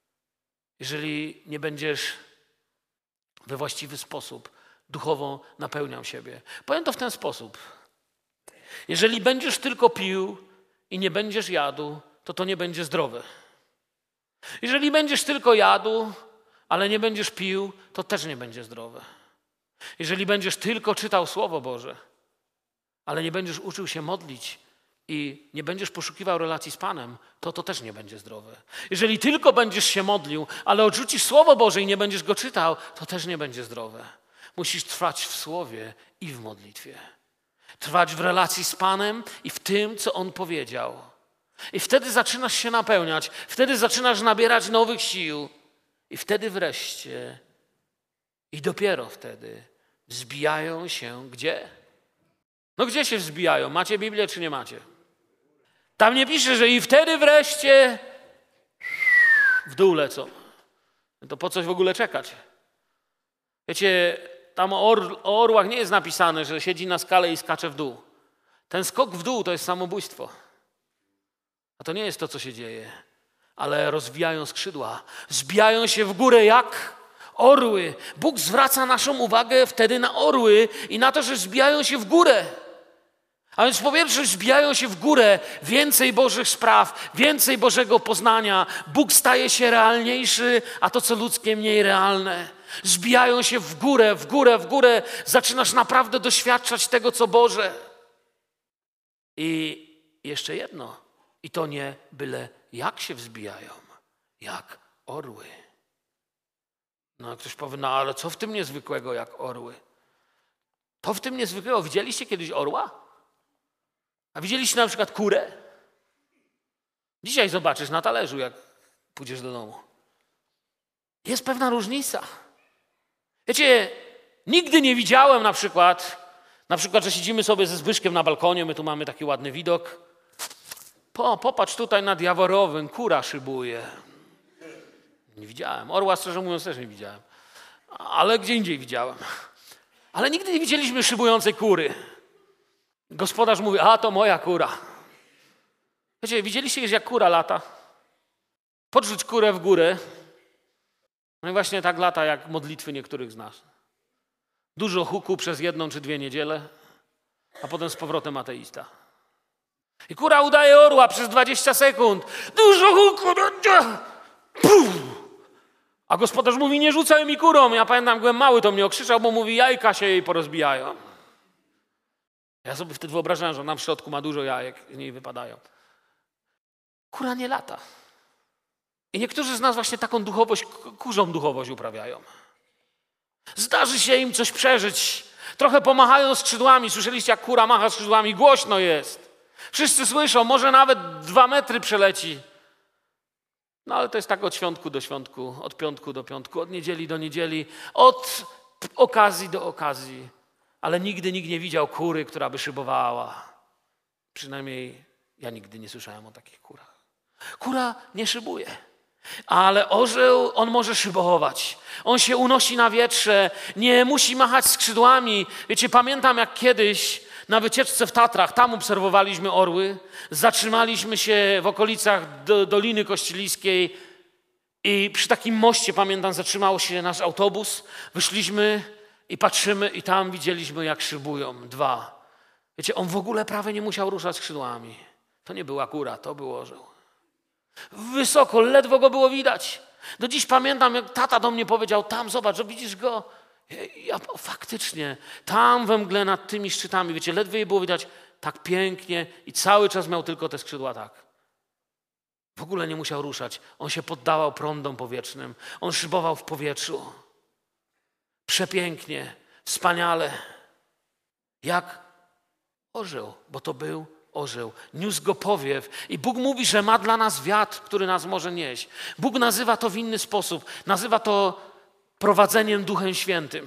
S3: jeżeli nie będziesz we właściwy sposób duchowo napełniał siebie. Powiem to w ten sposób. Jeżeli będziesz tylko pił i nie będziesz jadł, to to nie będzie zdrowe. Jeżeli będziesz tylko jadł, ale nie będziesz pił, to też nie będzie zdrowe. Jeżeli będziesz tylko czytał Słowo Boże, ale nie będziesz uczył się modlić i nie będziesz poszukiwał relacji z Panem, to to też nie będzie zdrowe. Jeżeli tylko będziesz się modlił, ale odrzucisz Słowo Boże i nie będziesz go czytał, to też nie będzie zdrowe. Musisz trwać w Słowie i w modlitwie. Trwać w relacji z Panem i w tym, co On powiedział. I wtedy zaczynasz się napełniać, wtedy zaczynasz nabierać nowych sił i wtedy wreszcie i dopiero wtedy wzbijają się gdzie? No gdzie się wzbijają? Macie Biblię czy nie macie? Tam nie pisze, że i wtedy wreszcie w dół lecą. To po coś w ogóle czekać? Wiecie, tam o, or, o orłach nie jest napisane, że siedzi na skale i skacze w dół. Ten skok w dół to jest samobójstwo. A to nie jest to, co się dzieje. Ale rozwijają skrzydła. Zbijają się w górę jak orły. Bóg zwraca naszą uwagę wtedy na orły i na to, że zbijają się w górę. A więc po pierwsze zbijają się w górę, więcej Bożych spraw, więcej Bożego poznania. Bóg staje się realniejszy, a to, co ludzkie, mniej realne. Zbijają się w górę, w górę, w górę. Zaczynasz naprawdę doświadczać tego, co Boże. I jeszcze jedno. I to nie byle jak się wzbijają, jak orły. No ktoś powie, no ale co w tym niezwykłego jak orły? To w tym niezwykłego. Widzieliście kiedyś orła? A widzieliście na przykład kurę? Dzisiaj zobaczysz na talerzu, jak pójdziesz do domu. Jest pewna różnica. Wiecie, nigdy nie widziałem na przykład, na przykład, że siedzimy sobie ze Zbyszkiem na balkonie, my tu mamy taki ładny widok. Po, popatrz tutaj nad Jaworowym, kura szybuje. Nie widziałem. Orła, szczerze mówiąc, też nie widziałem. Ale gdzie indziej widziałem. Ale nigdy nie widzieliśmy szybującej kury. Gospodarz mówi, a to moja kura. Wiecie, widzieliście już, jak kura lata? Podrzuć kurę w górę. No i właśnie tak lata, jak modlitwy niektórych z nas. Dużo huku przez jedną czy dwie niedziele, a potem z powrotem ateista. I kura udaje orła przez dwadzieścia sekund. Dużo huku. Puf! A gospodarz mówi, nie rzucaj mi kurą. Ja pamiętam, byłem mały, to mnie okrzyczał, bo mówi, jajka się jej porozbijają. Ja sobie wtedy wyobrażałem, że ona w środku ma dużo jajek, z niej wypadają. Kura nie lata. I niektórzy z nas właśnie taką duchowość, kurzą duchowość uprawiają. Zdarzy się im coś przeżyć. Trochę pomachają skrzydłami. Słyszeliście, jak kura macha skrzydłami? Głośno jest. Wszyscy słyszą, może nawet dwa metry przeleci. No ale to jest tak od świątku do świątku, od piątku do piątku, od niedzieli do niedzieli, od okazji do okazji. Ale nigdy nikt nie widział kury, która by szybowała. Przynajmniej ja nigdy nie słyszałem o takich kurach. Kura nie szybuje. Ale orzeł, on może szybować. On się unosi na wietrze, nie musi machać skrzydłami. Wiecie, pamiętam jak kiedyś na wycieczce w Tatrach, tam obserwowaliśmy orły, zatrzymaliśmy się w okolicach do, Doliny Kościeliskiej i przy takim moście, pamiętam, zatrzymał się nasz autobus. Wyszliśmy i patrzymy i tam widzieliśmy, jak szybują dwa. Wiecie, on w ogóle prawie nie musiał ruszać skrzydłami. To nie była kura, to był orzeł. Wysoko, ledwo go było widać. Do dziś pamiętam, jak tata do mnie powiedział, tam zobacz, że widzisz go. Ja, o, faktycznie, tam we mgle nad tymi szczytami, wiecie, ledwo je było widać tak pięknie i cały czas miał tylko te skrzydła tak. W ogóle nie musiał ruszać. On się poddawał prądom powietrznym. On szybował w powietrzu. Przepięknie, wspaniale. Jak orzeł, bo to był orzeł. Niósł go powiew i Bóg mówi, że ma dla nas wiatr, który nas może nieść. Bóg nazywa to w inny sposób. Nazywa to prowadzeniem Duchem Świętym.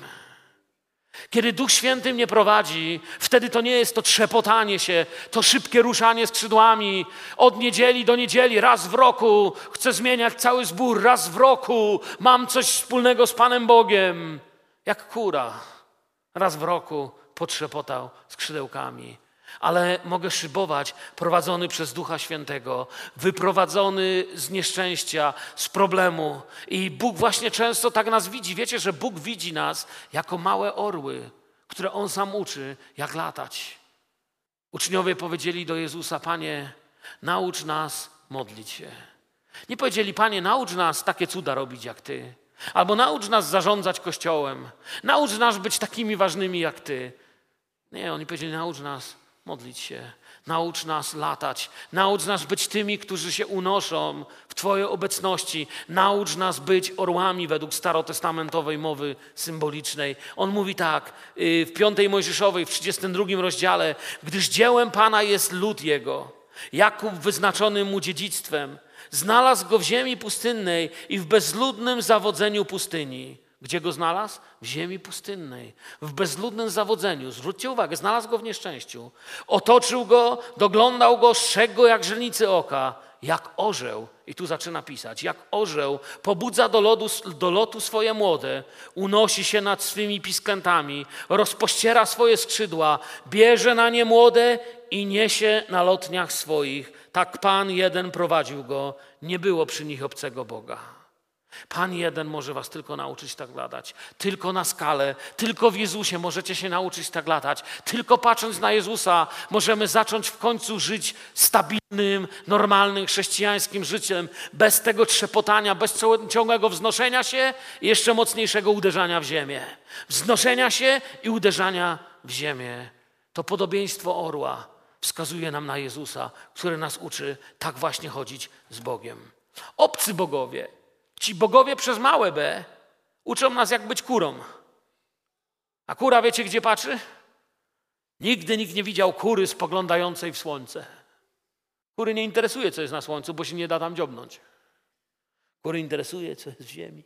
S3: Kiedy Duch Święty mnie prowadzi, wtedy to nie jest to trzepotanie się, to szybkie ruszanie skrzydłami od niedzieli do niedzieli, raz w roku. Chcę zmieniać cały zbór, raz w roku. Mam coś wspólnego z Panem Bogiem. Jak kura. Raz w roku potrzepotał skrzydełkami. Ale mogę szybować prowadzony przez Ducha Świętego, wyprowadzony z nieszczęścia, z problemu. I Bóg właśnie często tak nas widzi. Wiecie, że Bóg widzi nas jako małe orły, które On sam uczy, jak latać. Uczniowie powiedzieli do Jezusa, Panie, naucz nas modlić się. Nie powiedzieli, Panie, naucz nas takie cuda robić jak Ty. Albo naucz nas zarządzać Kościołem. Naucz nas być takimi ważnymi jak Ty. Nie, oni powiedzieli, naucz nas modlić się, naucz nas latać, naucz nas być tymi, którzy się unoszą w Twojej obecności, naucz nas być orłami według starotestamentowej mowy symbolicznej. On mówi tak w piątej Mojżeszowej, w trzydziestym drugim rozdziale, gdyż dziełem Pana jest lud Jego, Jakub wyznaczony mu dziedzictwem, znalazł go w ziemi pustynnej i w bezludnym zawodzeniu pustyni. Gdzie go znalazł? W ziemi pustynnej, w bezludnym zawodzeniu. Zwróćcie uwagę, znalazł go w nieszczęściu. Otoczył go, doglądał go, strzegł go jak źrenicy oka, jak orzeł. I tu zaczyna pisać, jak orzeł pobudza do, lodu, do lotu swoje młode, unosi się nad swymi pisklętami, rozpościera swoje skrzydła, bierze na nie młode i niesie na lotniach swoich. Tak Pan jeden prowadził go, nie było przy nich obcego Boga. Pan jeden może was tylko nauczyć tak latać. Tylko na skalę, tylko w Jezusie możecie się nauczyć tak latać. Tylko patrząc na Jezusa możemy zacząć w końcu żyć stabilnym, normalnym, chrześcijańskim życiem. Bez tego trzepotania, bez ciągłego wznoszenia się i jeszcze mocniejszego uderzania w ziemię. Wznoszenia się i uderzania w ziemię. To podobieństwo orła wskazuje nam na Jezusa, który nas uczy tak właśnie chodzić z Bogiem. Obcy bogowie, ci bogowie przez małe b, Uczą nas, jak być kurą. A kura wiecie, gdzie patrzy? Nigdy nikt nie widział kury spoglądającej w słońce. Kury nie interesuje, co jest na słońcu, bo się nie da tam dziobnąć. Kury interesuje, co jest w ziemi.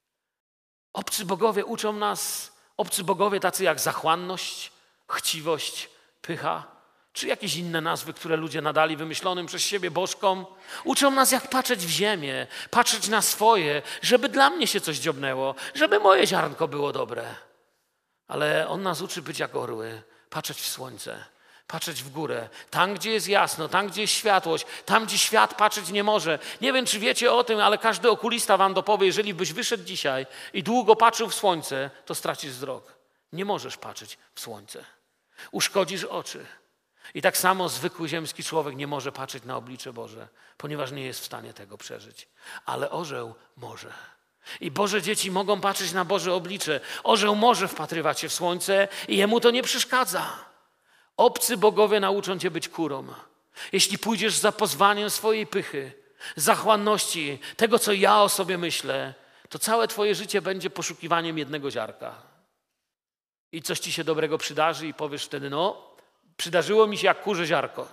S3: Obcy bogowie uczą nas, obcy bogowie tacy jak zachłanność, chciwość, pycha, czy jakieś inne nazwy, które ludzie nadali wymyślonym przez siebie bożkom. Uczą nas, jak patrzeć w ziemię, patrzeć na swoje, żeby dla mnie się coś dziobnęło, żeby moje ziarnko było dobre. Ale on nas uczy być jak orły, patrzeć w słońce, patrzeć w górę, tam, gdzie jest jasno, tam, gdzie jest światłość, tam, gdzie świat patrzeć nie może. Nie wiem, czy wiecie o tym, ale każdy okulista wam dopowie, jeżeli byś wyszedł dzisiaj i długo patrzył w słońce, to stracisz wzrok. Nie możesz patrzeć w słońce. Uszkodzisz oczy. I tak samo zwykły ziemski człowiek nie może patrzeć na oblicze Boże, ponieważ nie jest w stanie tego przeżyć. Ale orzeł może. I Boże dzieci mogą patrzeć na Boże oblicze. Orzeł może wpatrywać się w słońce i jemu to nie przeszkadza. Obcy bogowie nauczą cię być kurą. Jeśli pójdziesz za pozwaniem swojej pychy, zachłanności, tego, co ja o sobie myślę, to całe twoje życie będzie poszukiwaniem jednego ziarka. I coś ci się dobrego przydarzy i powiesz wtedy, no, przydarzyło mi się jak kurze ziarko.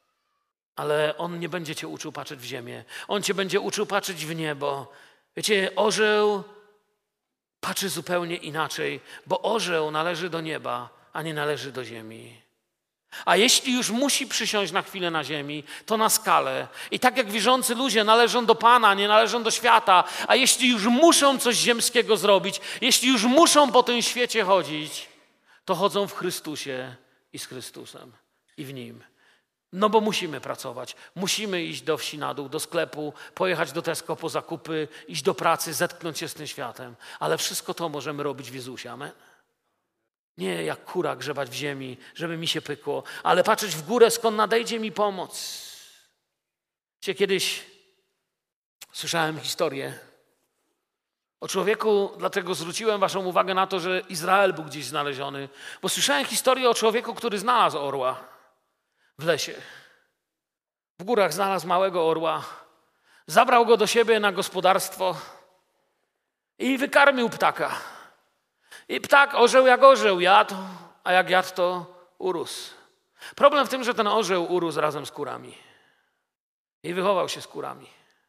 S3: Ale on nie będzie cię uczył patrzeć w ziemię. On cię będzie uczył patrzeć w niebo. Wiecie, orzeł patrzy zupełnie inaczej, bo orzeł należy do nieba, a nie należy do ziemi. A jeśli już musi przysiąść na chwilę na ziemi, to na skalę. I tak jak wierzący ludzie należą do Pana, nie należą do świata, a jeśli już muszą coś ziemskiego zrobić, jeśli już muszą po tym świecie chodzić, to chodzą w Chrystusie i z Chrystusem i w Nim. No bo musimy pracować, musimy iść do wsi na dół, do sklepu, pojechać do Tesco po zakupy, iść do pracy, zetknąć się z tym światem. Ale wszystko to możemy robić w Jezusie, amen? Nie jak kura grzebać w ziemi, żeby mi się pykło, ale patrzeć w górę, skąd nadejdzie mi pomoc. Wiecie, kiedyś słyszałem historię o człowieku, dlatego zwróciłem waszą uwagę na to, że Izrael był gdzieś znaleziony, bo słyszałem historię o człowieku, który znalazł orła w lesie. W górach znalazł małego orła, zabrał go do siebie na gospodarstwo i wykarmił ptaka. I ptak orzeł jak orzeł jadł, a jak jadł, to urósł. Problem w tym, że ten orzeł urósł razem z kurami. I wychował się z kurami.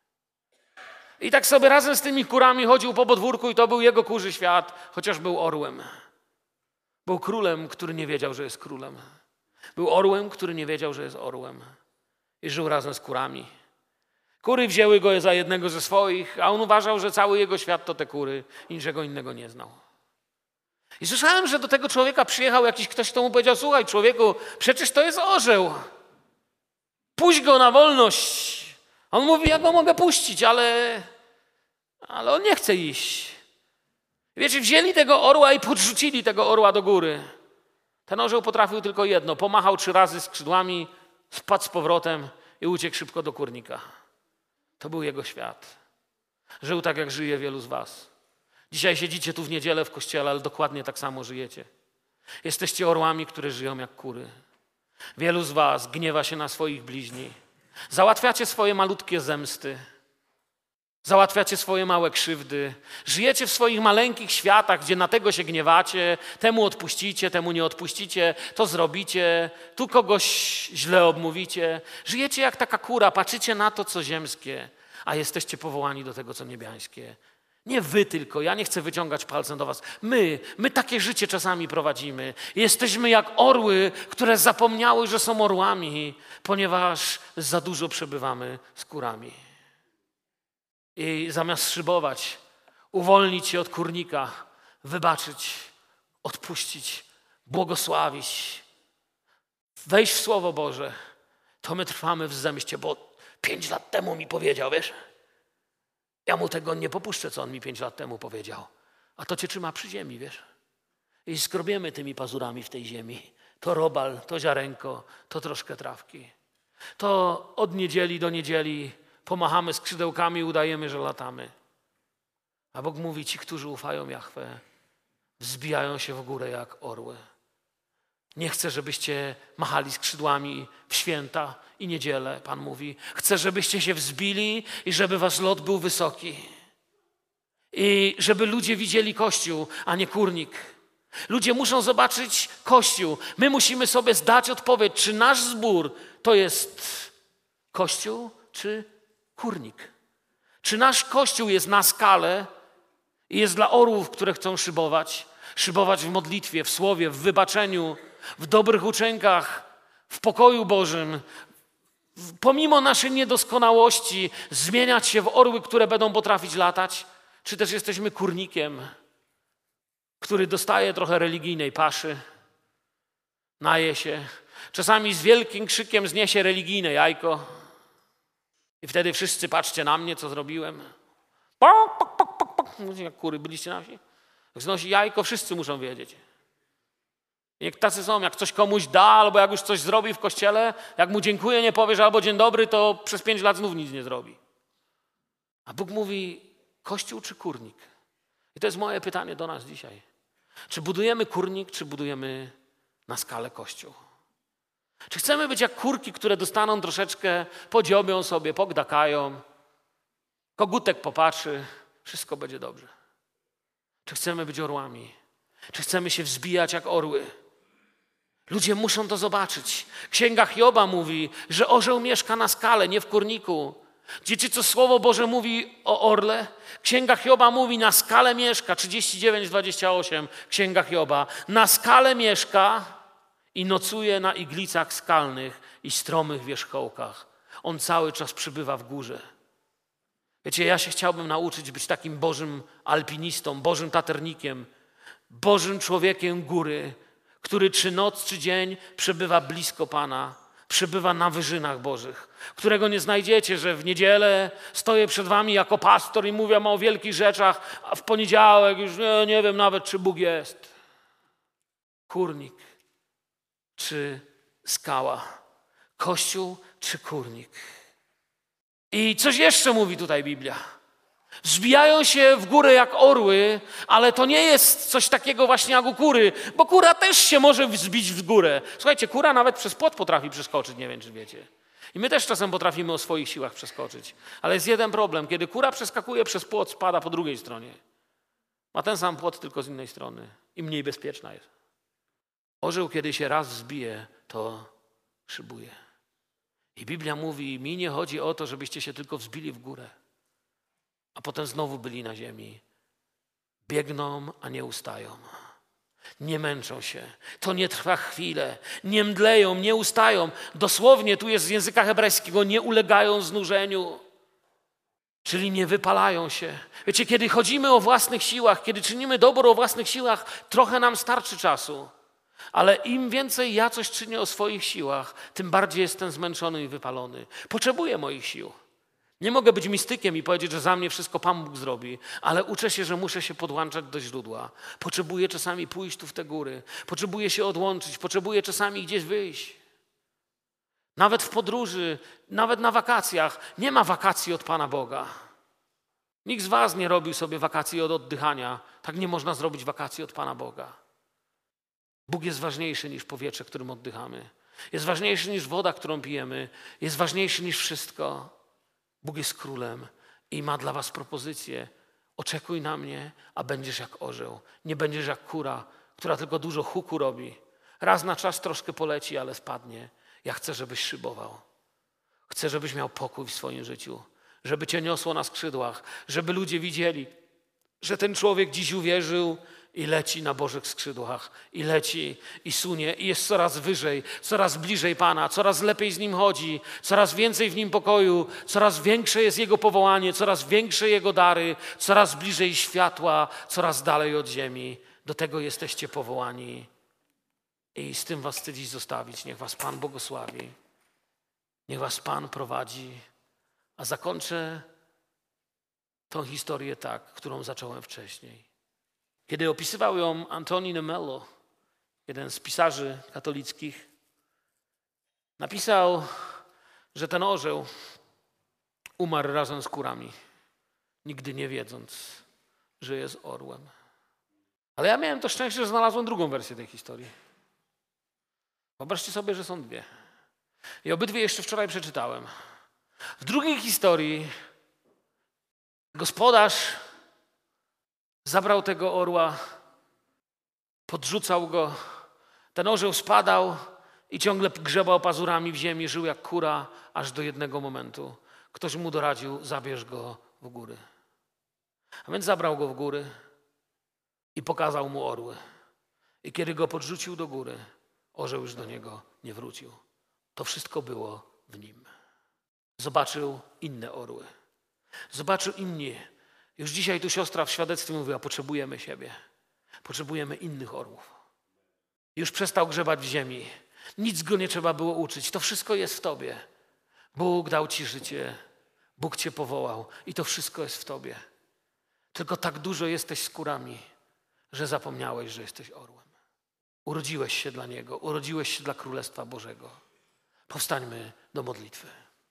S3: I tak sobie razem z tymi kurami chodził po podwórku i to był jego kurzy świat, chociaż był orłem. Był królem, który nie wiedział, że jest królem. Był orłem, który nie wiedział, że jest orłem. I żył razem z kurami. Kury wzięły go za jednego ze swoich, a on uważał, że cały jego świat to te kury i niczego innego nie znał. I słyszałem, że do tego człowieka przyjechał jakiś ktoś, kto mu powiedział: słuchaj, człowieku, przecież to jest orzeł. Puść go na wolność. A on mówi: ja go mogę puścić, ale, ale on nie chce iść. Wiecie, wzięli tego orła i podrzucili tego orła do góry. Ten orzeł potrafił tylko jedno. Pomachał trzy razy skrzydłami, spadł z powrotem i uciekł szybko do kurnika. To był jego świat. Żył tak, jak żyje wielu z was. Dzisiaj siedzicie tu w niedzielę w kościele, ale dokładnie tak samo żyjecie. Jesteście orłami, które żyją jak kury. Wielu z was gniewa się na swoich bliźni. Załatwiacie swoje malutkie zemsty. Załatwiacie swoje małe krzywdy. Żyjecie w swoich maleńkich światach, gdzie na tego się gniewacie, temu odpuścicie, temu nie odpuścicie, to zrobicie, tu kogoś źle obmówicie. Żyjecie jak taka kura, patrzycie na to, co ziemskie, a jesteście powołani do tego, co niebiańskie. Nie wy tylko, ja nie chcę wyciągać palcem do was. My, my takie życie czasami prowadzimy. Jesteśmy jak orły, które zapomniały, że są orłami, ponieważ za dużo przebywamy z kurami. I zamiast szybować, uwolnić się od kurnika, wybaczyć, odpuścić, błogosławić, wejść w Słowo Boże, to my trwamy w zemście, bo pięć lat temu mi powiedział, wiesz? Ja mu tego nie popuszczę, co on mi pięć lat temu powiedział. A to cię trzyma przy ziemi, wiesz? I skrobiemy tymi pazurami w tej ziemi. To robal, to ziarenko, to troszkę trawki. To od niedzieli do niedzieli pomachamy skrzydełkami i udajemy, że latamy. A Bóg mówi: ci, którzy ufają Jahwe, wzbijają się w górę jak orły. Nie chcę, żebyście machali skrzydłami w święta i niedzielę, Pan mówi. Chcę, żebyście się wzbili i żeby wasz lot był wysoki. I żeby ludzie widzieli Kościół, a nie kurnik. Ludzie muszą zobaczyć Kościół. My musimy sobie zdać odpowiedź, czy nasz zbór to jest Kościół, czy kurnik. Czy nasz Kościół jest na skalę i jest dla orłów, które chcą szybować, szybować w modlitwie, w słowie, w wybaczeniu, w dobrych uczynkach, w pokoju Bożym, pomimo naszej niedoskonałości zmieniać się w orły, które będą potrafić latać, czy też jesteśmy kurnikiem, który dostaje trochę religijnej paszy, naje się, czasami z wielkim krzykiem zniesie religijne jajko i wtedy wszyscy patrzcie na mnie, co zrobiłem. Pok, pok, pok, pok, pok. Jak kury, byliście na wsi? Jak znosi jajko, wszyscy muszą wiedzieć. Jak tacy są, jak coś komuś da, albo jak już coś zrobi w kościele, jak mu dziękuję, nie powiesz albo dzień dobry, to przez pięć lat znów nic nie zrobi. A Bóg mówi, Kościół czy kurnik? I to jest moje pytanie do nas dzisiaj. Czy budujemy kurnik, czy budujemy na skalę Kościół? Czy chcemy być jak kurki, które dostaną troszeczkę, podziobią sobie, pogdakają, kogutek popatrzy, wszystko będzie dobrze? Czy chcemy być orłami? Czy chcemy się wzbijać jak orły? Ludzie muszą to zobaczyć. Księga Hioba mówi, że orzeł mieszka na skale, nie w kurniku. Wiecie, co Słowo Boże mówi o orle? Księga Hioba mówi, na skale mieszka, trzydzieści dziewięć, dwadzieścia osiem, Księga Hioba. Na skale mieszka i nocuje na iglicach skalnych i stromych wierzchołkach. On cały czas przybywa w górze. Wiecie, ja się chciałbym nauczyć być takim Bożym alpinistą, Bożym taternikiem, Bożym człowiekiem góry, który czy noc, czy dzień przebywa blisko Pana, przebywa na wyżynach Bożych, którego nie znajdziecie, że w niedzielę stoję przed wami jako pastor i mówię o wielkich rzeczach, a w poniedziałek już nie, nie wiem nawet, czy Bóg jest. Kurnik czy skała, Kościół czy kurnik. I coś jeszcze mówi tutaj Biblia. Wzbijają się w górę jak orły, ale to nie jest coś takiego właśnie jak u kury, bo kura też się może wzbić w górę. Słuchajcie, kura nawet przez płot potrafi przeskoczyć, nie wiem czy wiecie. I my też czasem potrafimy o swoich siłach przeskoczyć. Ale jest jeden problem, kiedy kura przeskakuje przez płot, spada po drugiej stronie. Ma ten sam płot, tylko z innej strony i mniej bezpieczna jest. Orzeł, kiedy się raz wzbije, to szybuje. I Biblia mówi, mi nie chodzi o to, żebyście się tylko wzbili w górę, a potem znowu byli na ziemi. Biegną, a nie ustają. Nie męczą się. To nie trwa chwilę. Nie mdleją, nie ustają. Dosłownie, tu jest z języka hebrajskiego, nie ulegają znużeniu. Czyli nie wypalają się. Wiecie, kiedy chodzimy o własnych siłach, kiedy czynimy dobro o własnych siłach, trochę nam starczy czasu. Ale im więcej ja coś czynię o swoich siłach, tym bardziej jestem zmęczony i wypalony. Potrzebuję moich sił. Nie mogę być mistykiem i powiedzieć, że za mnie wszystko Pan Bóg zrobi, ale uczę się, że muszę się podłączać do źródła. Potrzebuję czasami pójść tu w te góry. Potrzebuję się odłączyć. Potrzebuję czasami gdzieś wyjść. Nawet w podróży, nawet na wakacjach. Nie ma wakacji od Pana Boga. Nikt z was nie robił sobie wakacji od oddychania. Tak nie można zrobić wakacji od Pana Boga. Bóg jest ważniejszy niż powietrze, którym oddychamy. Jest ważniejszy niż woda, którą pijemy. Jest ważniejszy niż wszystko. Bóg jest królem i ma dla was propozycję. Oczekuj na mnie, a będziesz jak orzeł. Nie będziesz jak kura, która tylko dużo huku robi. Raz na czas troszkę poleci, ale spadnie. Ja chcę, żebyś szybował. Chcę, żebyś miał pokój w swoim życiu. Żeby cię niosło na skrzydłach. Żeby ludzie widzieli, że ten człowiek dziś uwierzył i leci na Bożych skrzydłach. I leci, i sunie, i jest coraz wyżej, coraz bliżej Pana, coraz lepiej z Nim chodzi, coraz więcej w Nim pokoju, coraz większe jest Jego powołanie, coraz większe Jego dary, coraz bliżej światła, coraz dalej od ziemi. Do tego jesteście powołani. I z tym was chcę dziś zostawić. Niech was Pan błogosławi. Niech was Pan prowadzi. A zakończę tą historię tak, którą zacząłem wcześniej. Kiedy opisywał ją Antoni Nemello, jeden z pisarzy katolickich, napisał, że ten orzeł umarł razem z kurami, nigdy nie wiedząc, że jest orłem. Ale ja miałem to szczęście, że znalazłem drugą wersję tej historii. Wyobraźcie sobie, że są dwie. I obydwie jeszcze wczoraj przeczytałem. W drugiej historii gospodarz Zabrał tego orła, podrzucał go, ten orzeł spadał i ciągle grzebał pazurami w ziemi, żył jak kura, aż do jednego momentu. Ktoś mu doradził, zabierz go w góry. A więc zabrał go w góry i pokazał mu orły. I kiedy go podrzucił do góry, orzeł już do niego nie wrócił. To wszystko było w nim. Zobaczył inne orły. Zobaczył inni. Już dzisiaj tu siostra w świadectwie mówiła, potrzebujemy siebie. Potrzebujemy innych orłów. Już przestał grzebać w ziemi. Nic go nie trzeba było uczyć. To wszystko jest w tobie. Bóg dał ci życie. Bóg cię powołał. I to wszystko jest w tobie. Tylko tak dużo jesteś skórami, że zapomniałeś, że jesteś orłem. Urodziłeś się dla Niego. Urodziłeś się dla Królestwa Bożego. Powstańmy do modlitwy.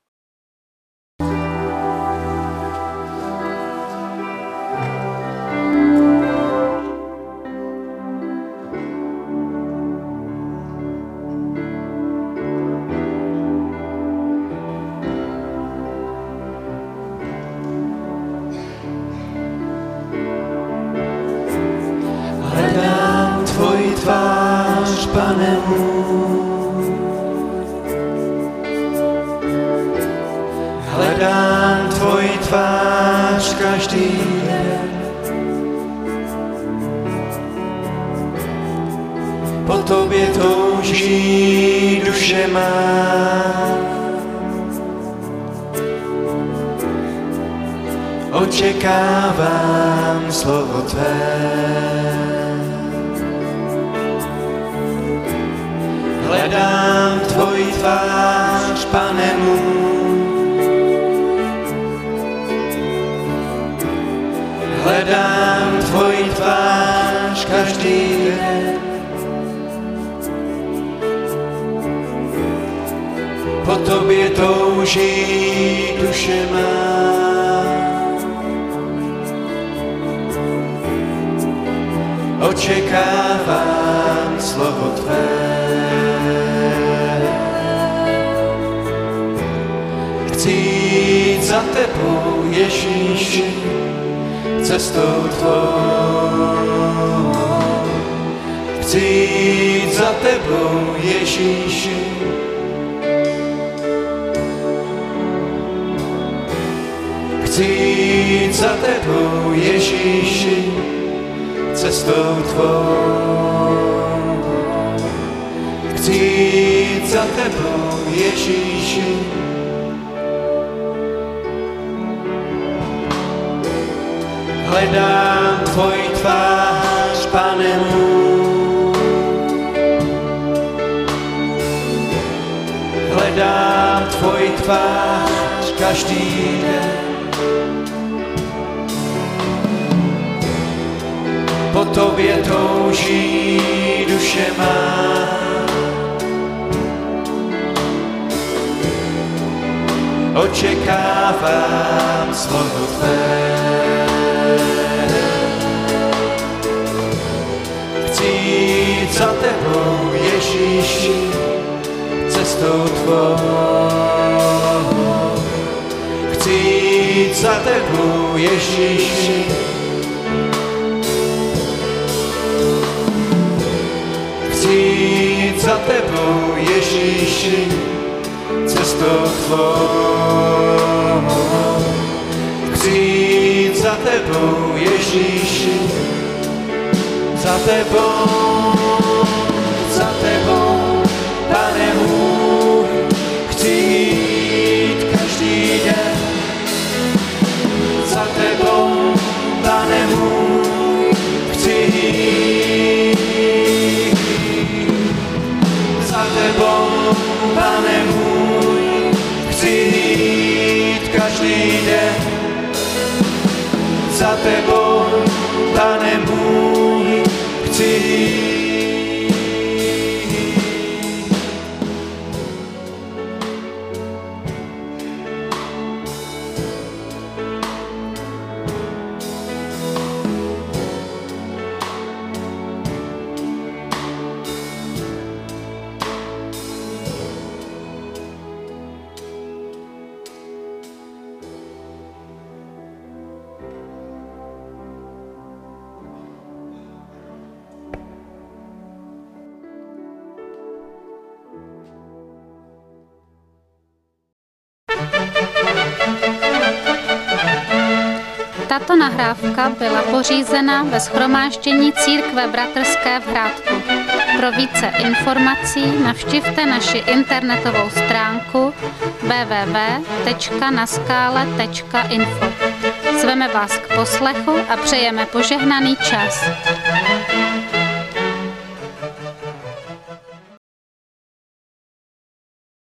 S2: Hledám tvoji tvář, Pane můj. Hledám tvoji tvář každý den. Po tobě touží duše má. Očekávám slovo tvé. Hledám tvoji tvář, Pane můj. Hledám tvoji tvář každý den. Po tobě touží duše má. Očekávám slovo tvé. Chci jít za tebou, Ježíši, cestou tvou. Chci jít za tebou, Ježíši. Chci jít za tebou, Ježíši, cestou tvou. Chci jít za tebou, Ježíši. Hledám tvoji tvář, Pane můj. Hledám tvoji tvář každý den. Po tobě touží duše má. Očekávám slovo tvé. Chci jít za tebou, Ježíši, cestou tvou. Chci jít za tebou, Ježíši. Chci jít za tebou, Ježíši, cestou tvou. Chci jít za tebou, Ježíši, za tebou, za tebou, Pane můj. Chci jít každý den za tebou, Pane můj. Chci jít za tebou, Pane můj. Chci jít každý den za tebou, Pane můj. Chci jít.
S4: Tato nahrávka byla pořízena ve shromáždění Církve bratrské v Hrádku. Pro více informací navštivte naši internetovou stránku w w w tečka naskale tečka info. Zveme vás k poslechu a přejeme požehnaný čas.